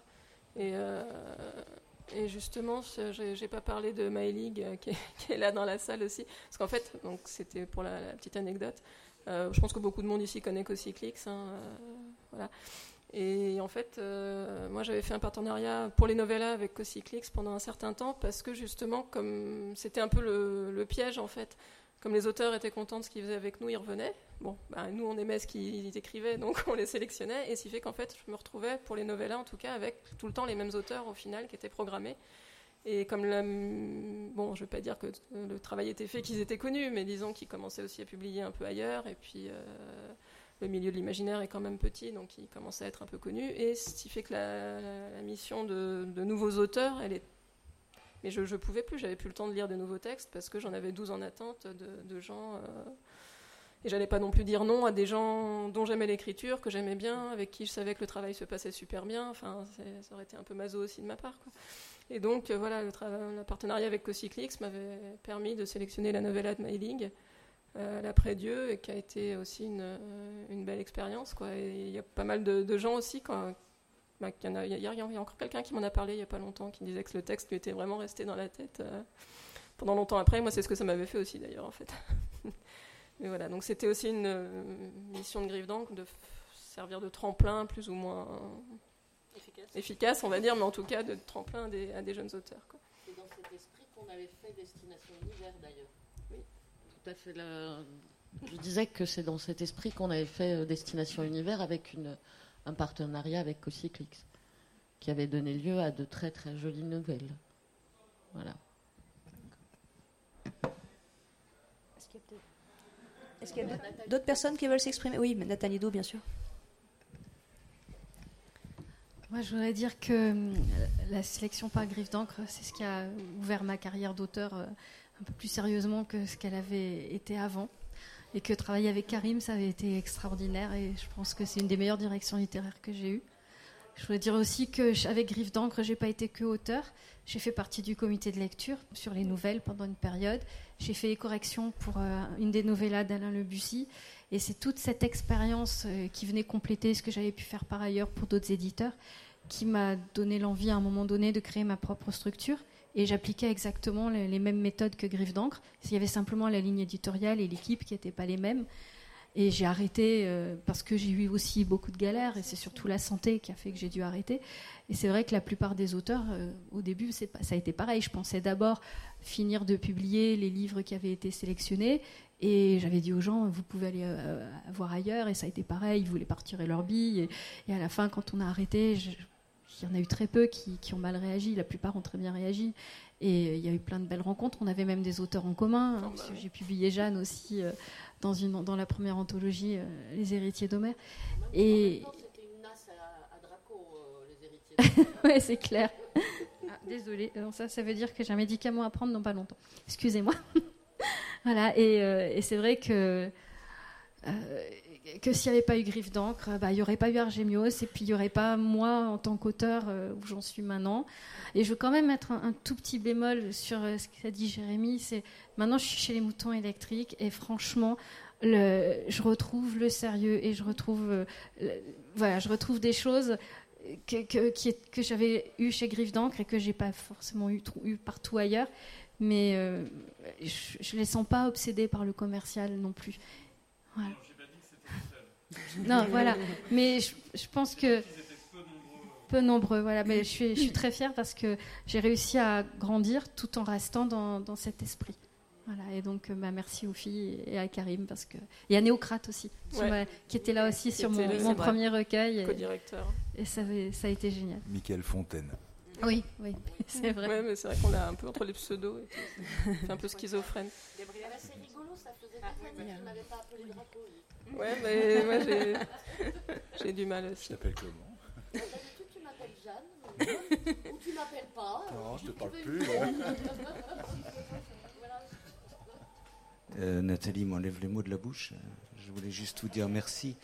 Et justement, j'ai pas parlé de MyLeague qui est là dans la salle aussi, parce qu'en fait, donc c'était pour la petite anecdote. Je pense que beaucoup de monde ici connaît CoSyClix, voilà. Et en fait, moi j'avais fait un partenariat pour les novellas avec CoSyClix pendant un certain temps, parce que justement, comme c'était un peu le piège en fait, comme les auteurs étaient contents de ce qu'ils faisaient avec nous, ils revenaient. Bon, nous on aimait ce qu'ils écrivaient, donc on les sélectionnait, et ce qui fait qu'en fait je me retrouvais pour les novellas en tout cas avec tout le temps les mêmes auteurs au final qui étaient programmés. Et comme bon, je ne vais pas dire que le travail était fait, qu'ils étaient connus, mais disons qu'ils commençaient aussi à publier un peu ailleurs, et puis le milieu de l'imaginaire est quand même petit, donc ils commençaient à être un peu connus, et ce qui fait que la mission de nouveaux auteurs, elle est... Mais je ne pouvais plus, j'avais plus le temps de lire des nouveaux textes, parce que j'en avais 12 en attente de gens... Et j'allais pas non plus dire non à des gens dont j'aimais l'écriture, que j'aimais bien, avec qui je savais que le travail se passait super bien, enfin, ça aurait été un peu maso aussi de ma part, quoi. Et donc, voilà, le partenariat avec CoSyClix m'avait permis de sélectionner la novella de MyLeague, L'Après-Dieu, et qui a été aussi une belle expérience, quoi. Et il y a pas mal de gens aussi, il y a encore quelqu'un qui m'en a parlé il n'y a pas longtemps, qui disait que le texte lui était vraiment resté dans la tête pendant longtemps après. Moi, c'est ce que ça m'avait fait aussi, d'ailleurs, en fait. Mais voilà, donc c'était aussi une mission de Grive d'Ancre, de servir de tremplin plus ou moins... efficace, on va dire, mais en tout cas de tremplin à des jeunes auteurs, quoi. C'est dans cet esprit qu'on avait fait Destination Univers, d'ailleurs. Oui, tout à fait. Je disais que c'est dans cet esprit qu'on avait fait Destination Univers avec un partenariat avec CoSyClix, qui avait donné lieu à de très très jolies nouvelles. Voilà. Est-ce qu'il y a d'autres personnes qui veulent s'exprimer? Oui, mais Nathalie Do, bien sûr. Moi, je voudrais dire que la sélection par Grive d'Ancre, c'est ce qui a ouvert ma carrière d'auteur un peu plus sérieusement que ce qu'elle avait été avant. Et que travailler avec Karim, ça avait été extraordinaire. Et je pense que c'est une des meilleures directions littéraires que j'ai eues. Je voudrais dire aussi qu'avec Grive d'Ancre, je n'ai pas été que auteur. J'ai fait partie du comité de lecture sur les nouvelles pendant une période. J'ai fait les corrections pour une des novellas d'Alain Lebussy. Et c'est toute cette expérience qui venait compléter ce que j'avais pu faire par ailleurs pour d'autres éditeurs qui m'a donné l'envie à un moment donné de créer ma propre structure. Et j'appliquais exactement les mêmes méthodes que Grive d'Ancre. Il y avait simplement la ligne éditoriale et l'équipe qui n'étaient pas les mêmes. Et j'ai arrêté parce que j'ai eu aussi beaucoup de galères, et c'est surtout la santé qui a fait que j'ai dû arrêter. Et c'est vrai que la plupart des auteurs, au début, ça a été pareil. Je pensais d'abord finir de publier les livres qui avaient été sélectionnés, et j'avais dit aux gens, vous pouvez aller voir ailleurs, et ça a été pareil, ils voulaient pas retirer leur bille. Et à la fin, quand on a arrêté, il y en a eu très peu qui ont mal réagi, la plupart ont très bien réagi. Et il y a eu plein de belles rencontres. On avait même des auteurs en commun. Parce que j'ai publié Jeanne aussi dans la première anthologie, Les héritiers d'Homère. Et c'était une nasse à Draco, Les héritiers d'Homère. Oui, c'est clair. Désolée. Ça veut dire que j'ai un médicament à prendre dans pas longtemps. Excusez-moi. Voilà. Et c'est vrai que s'il n'y avait pas eu Grive d'Ancre, il n'y aurait pas eu Argémios, et puis il n'y aurait pas moi en tant qu'auteur où j'en suis maintenant. Et je veux quand même mettre un tout petit bémol sur ce qu'a dit Jérémy. C'est maintenant je suis chez les Moutons électriques, et franchement je retrouve le sérieux, et je retrouve des choses que j'avais eues chez Grive d'Ancre et que j'ai pas forcément eu partout ailleurs. Mais je les sens pas obsédés par le commercial non plus. Voilà. Non, voilà. Mais je pense que peu nombreux, voilà. Mais je suis très fière parce que j'ai réussi à grandir tout en restant dans cet esprit. Voilà. Et donc, merci aux filles et à Karim et à Néocrate aussi, qui était là aussi sur mon premier recueil. Co-directeur. Et ça a été génial. Michael Fontaine. Oui, c'est vrai. Ouais, mais c'est vrai qu'on l'a un peu entre les pseudos et tout. C'est un peu schizophrène. C'est rigolo, ça faisait des années qu'il m'avait pas appelé Draco. Ouais, mais moi j'ai du mal aussi. Je t'appelle comment? D'habitude tu m'appelles Jeanne, ou tu m'appelles pas. Non, je te parle plus. Nathalie m'enlève les mots de la bouche. je voulais juste vous dire merci.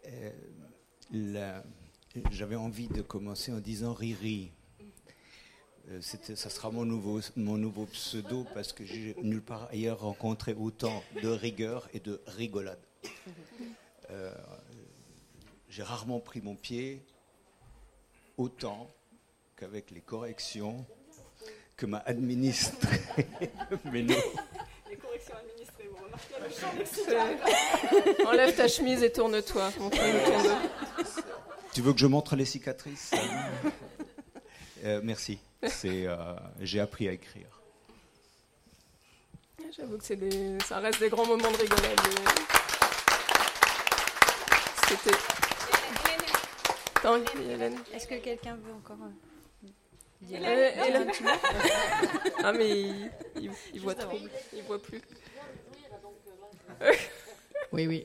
J'avais envie de commencer en disant Riri. Ça sera mon nouveau pseudo parce que j'ai nulle part ailleurs rencontré autant de rigueur et de rigolade. J'ai rarement pris mon pied autant qu'avec les corrections que m'a administré Méno. Les corrections administrées, vous remarquez le champ lexical. Enlève ta chemise et tourne-toi. Tu veux que je montre les cicatrices? Merci. J'ai appris à écrire. J'avoue que ça reste des grands moments de rigolade. C'était... Hélène. Est-ce que quelqu'un veut encore dire un petit mot? Ah mais il voit trop, il voit plus. Oui.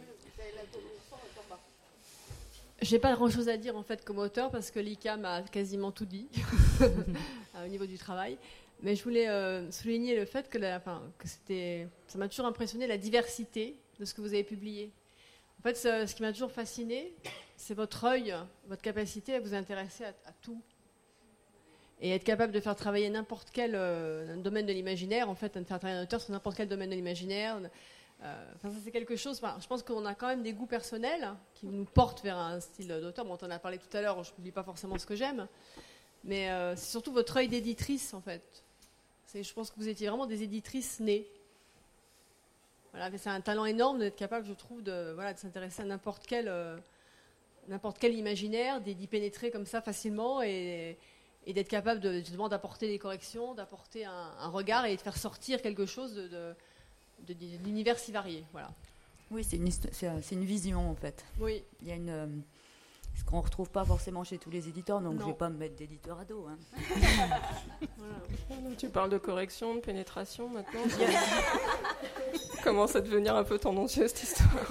J'ai pas grand chose à dire en fait comme auteur parce que l'ICAM a quasiment tout dit au niveau du travail. Mais je voulais souligner le fait que ça m'a toujours impressionné la diversité de ce que vous avez publié. En fait, ce qui m'a toujours fasciné, c'est votre œil, votre capacité à vous intéresser à tout. Et être capable de faire travailler n'importe quel domaine de l'imaginaire, en fait, de faire travailler un auteur sur n'importe quel domaine de l'imaginaire. Ça, c'est quelque chose. Je pense qu'on a quand même des goûts personnels qui nous portent vers un style d'auteur. Bon, on en a parlé tout à l'heure, je ne publie pas forcément ce que j'aime. Mais c'est surtout votre œil d'éditrice, en fait. Je pense que vous étiez vraiment des éditrices nées. Voilà, c'est un talent énorme d'être capable, je trouve, de s'intéresser à n'importe quel imaginaire, d'y pénétrer comme ça facilement et d'être capable justement d'apporter des corrections, d'apporter un regard et de faire sortir quelque chose d'univers si varié. Voilà. Oui, c'est une vision en fait. Oui. Il y a ce qu'on ne retrouve pas forcément chez tous les éditeurs, donc je ne vais pas me mettre d'éditeur ado. Hein. Voilà. Tu parles de correction, de pénétration maintenant. Commence à devenir un peu tendancieux cette histoire.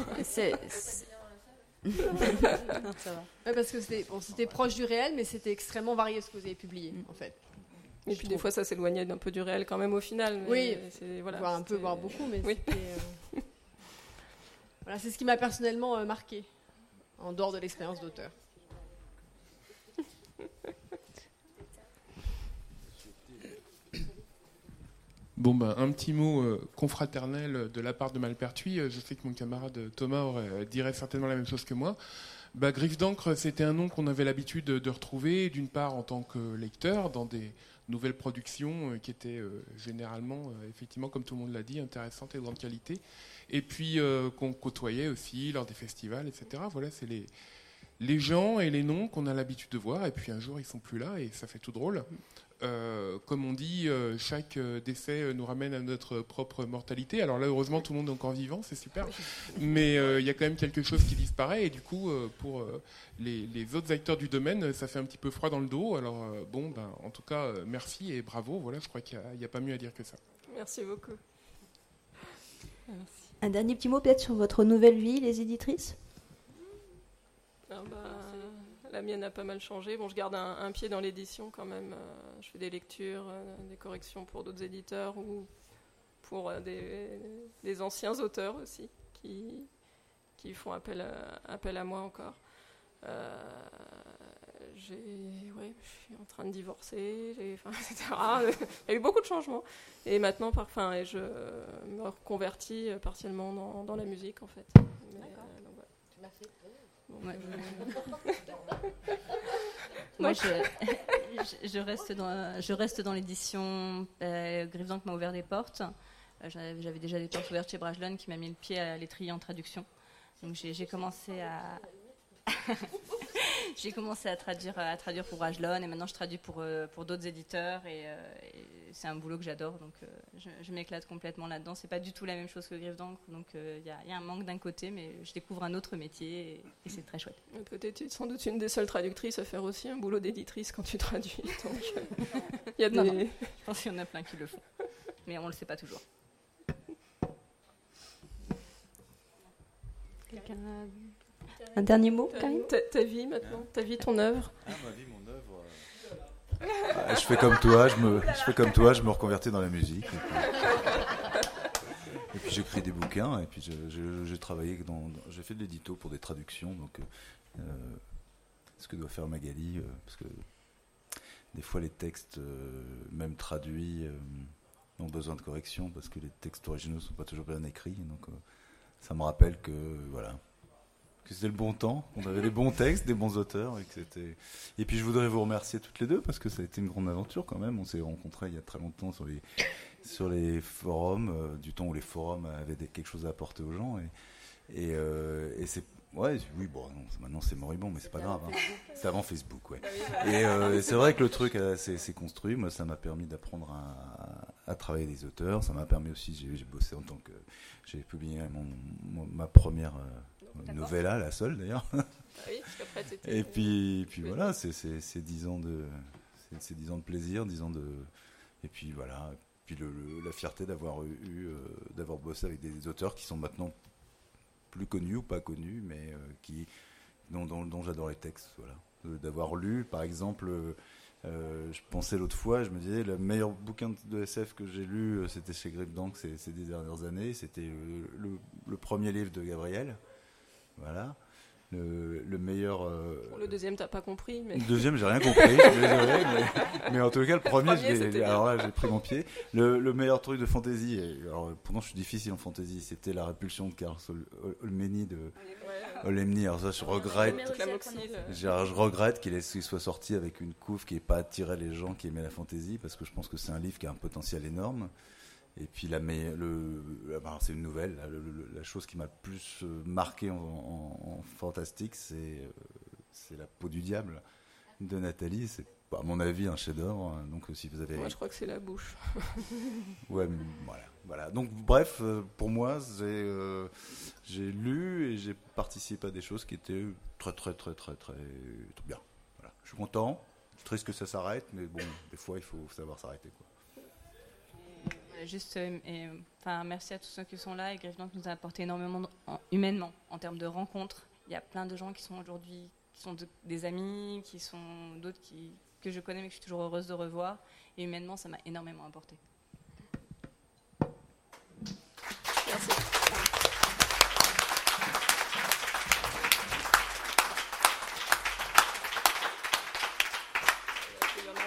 Non, ça va. Ouais, parce que c'était proche du réel, mais c'était extrêmement varié ce que vous avez publié, en fait. Et puis des fois, ça s'éloignait d'un peu du réel quand même au final. Oui, voire beaucoup, mais oui. Voilà, c'est ce qui m'a personnellement marqué, en dehors de l'expérience d'auteur. Bon, un petit mot confraternel de la part de Malpertuis. Je sais que mon camarade Thomas dirait certainement la même chose que moi. Griffe d'encre, c'était un nom qu'on avait l'habitude de retrouver, d'une part en tant que lecteur, dans des nouvelles productions qui étaient généralement, effectivement, comme tout le monde l'a dit, intéressantes et de grande qualité, et puis qu'on côtoyait aussi lors des festivals, etc. Voilà, c'est les gens et les noms qu'on a l'habitude de voir, et puis un jour ils sont plus là, et ça fait tout drôle. Comme on dit, chaque décès nous ramène à notre propre mortalité. Alors là, heureusement, tout le monde est encore vivant, c'est super. Mais il y a quand même quelque chose qui disparaît. Et du coup, pour les autres acteurs du domaine, ça fait un petit peu froid dans le dos. Alors en tout cas, merci et bravo. Voilà, je crois qu'il n'y a pas mieux à dire que ça. Merci beaucoup. Merci. Un dernier petit mot peut-être sur votre nouvelle vie, les éditrices. La mienne a pas mal changé. Bon, je garde un pied dans l'édition quand même. Je fais des lectures, des corrections pour d'autres éditeurs ou pour des anciens auteurs aussi qui font appel à moi encore. Je suis en train de divorcer, etc. Il y a eu beaucoup de changements. Et maintenant, je me reconvertis partiellement dans la musique en fait. D'accord. Merci. Moi, je reste dans l'édition. Griffe d'encre m'a ouvert des portes. J'avais déjà des portes ouvertes chez Brajlon qui m'a mis le pied à l'étrier en traduction. Donc j'ai commencé à traduire pour Brajlon et maintenant je traduis pour d'autres éditeurs et c'est un boulot que j'adore, donc je m'éclate complètement là-dedans. C'est pas du tout la même chose que Griffe d'encre, donc il y a un manque d'un côté, mais je découvre un autre métier et c'est très chouette. Peut-être sans doute une des seules traductrices à faire aussi un boulot d'éditrice quand tu traduis. Donc, y a non, je pense qu'il y en a plein qui le font, mais on le sait pas toujours. Quelqu'un un dernier mot, Karim ? Ta vie maintenant, ta vie, ton œuvre. Ma vie, mon œuvre. Je fais comme toi, je me reconvertis dans la musique. Et puis j'écris des bouquins, et puis j'ai travaillé j'ai fait de l'édito pour des traductions, donc ce que doit faire Magali, parce que des fois les textes, même traduits, ont besoin de correction, parce que les textes originaux ne sont pas toujours bien écrits, donc ça me rappelle que c'était le bon temps, qu'on avait des bons textes, des bons auteurs, et puis je voudrais vous remercier toutes les deux, parce que ça a été une grande aventure quand même. On s'est rencontrés il y a très longtemps sur les forums, du temps où les forums avaient quelque chose à apporter aux gens, et c'est oui, bon, non, maintenant c'est moribond, mais c'est pas grave. Hein. C'est avant Facebook, ouais. Et c'est vrai que le truc s'est construit. Moi, ça m'a permis d'apprendre à travailler des auteurs. Ça m'a permis aussi, j'ai bossé j'ai publié ma première novella, la seule d'ailleurs. Ah oui, parce qu'après c'était. Et puis voilà, c'est 10 ans de plaisir, 10 ans de. Et puis voilà, puis la fierté d'avoir bossé avec des auteurs qui sont maintenant plus connus ou pas connus, mais dont j'adore les textes, voilà. D'avoir lu, par exemple, je pensais l'autre fois, je me disais, le meilleur bouquin de SF que j'ai lu, c'était chez Grip Dank ces 10 dernières années, c'était le premier livre de Gabriel, voilà. Le meilleur. Le deuxième, t'as pas compris. Mais... Le deuxième, j'ai rien compris. Je suis désolé, mais en tout cas, le premier alors là, j'ai pris mon pied. Le meilleur truc de fantasy, alors pourtant je suis difficile en fantasy, c'était La Répulsion de Carl Olmeni de Olemni. Alors ça, je regrette. Je regrette qu'il soit sorti avec une couve qui n'ait pas attiré les gens qui aimaient la fantasy, parce que je pense que c'est un livre qui a un potentiel énorme. Et puis c'est une nouvelle. La chose qui m'a le plus marqué en fantastique, c'est La Peau du Diable de Nathalie. C'est à mon avis un chef-d'œuvre. Donc si vous avez. Moi, je crois que c'est La Bouche. Ouais, voilà. Donc bref, pour moi, j'ai lu et j'ai participé à des choses qui étaient très très très très très bien. Voilà. Je suis content. Je suis triste que ça s'arrête, mais bon, des fois il faut savoir s'arrêter, quoi. Juste, merci à tous ceux qui sont là, et Griffe Dank nous a apporté énormément humainement en termes de rencontres. Il y a plein de gens qui sont aujourd'hui des amis, qui sont d'autres que je connais mais que je suis toujours heureuse de revoir, et humainement ça m'a énormément apporté.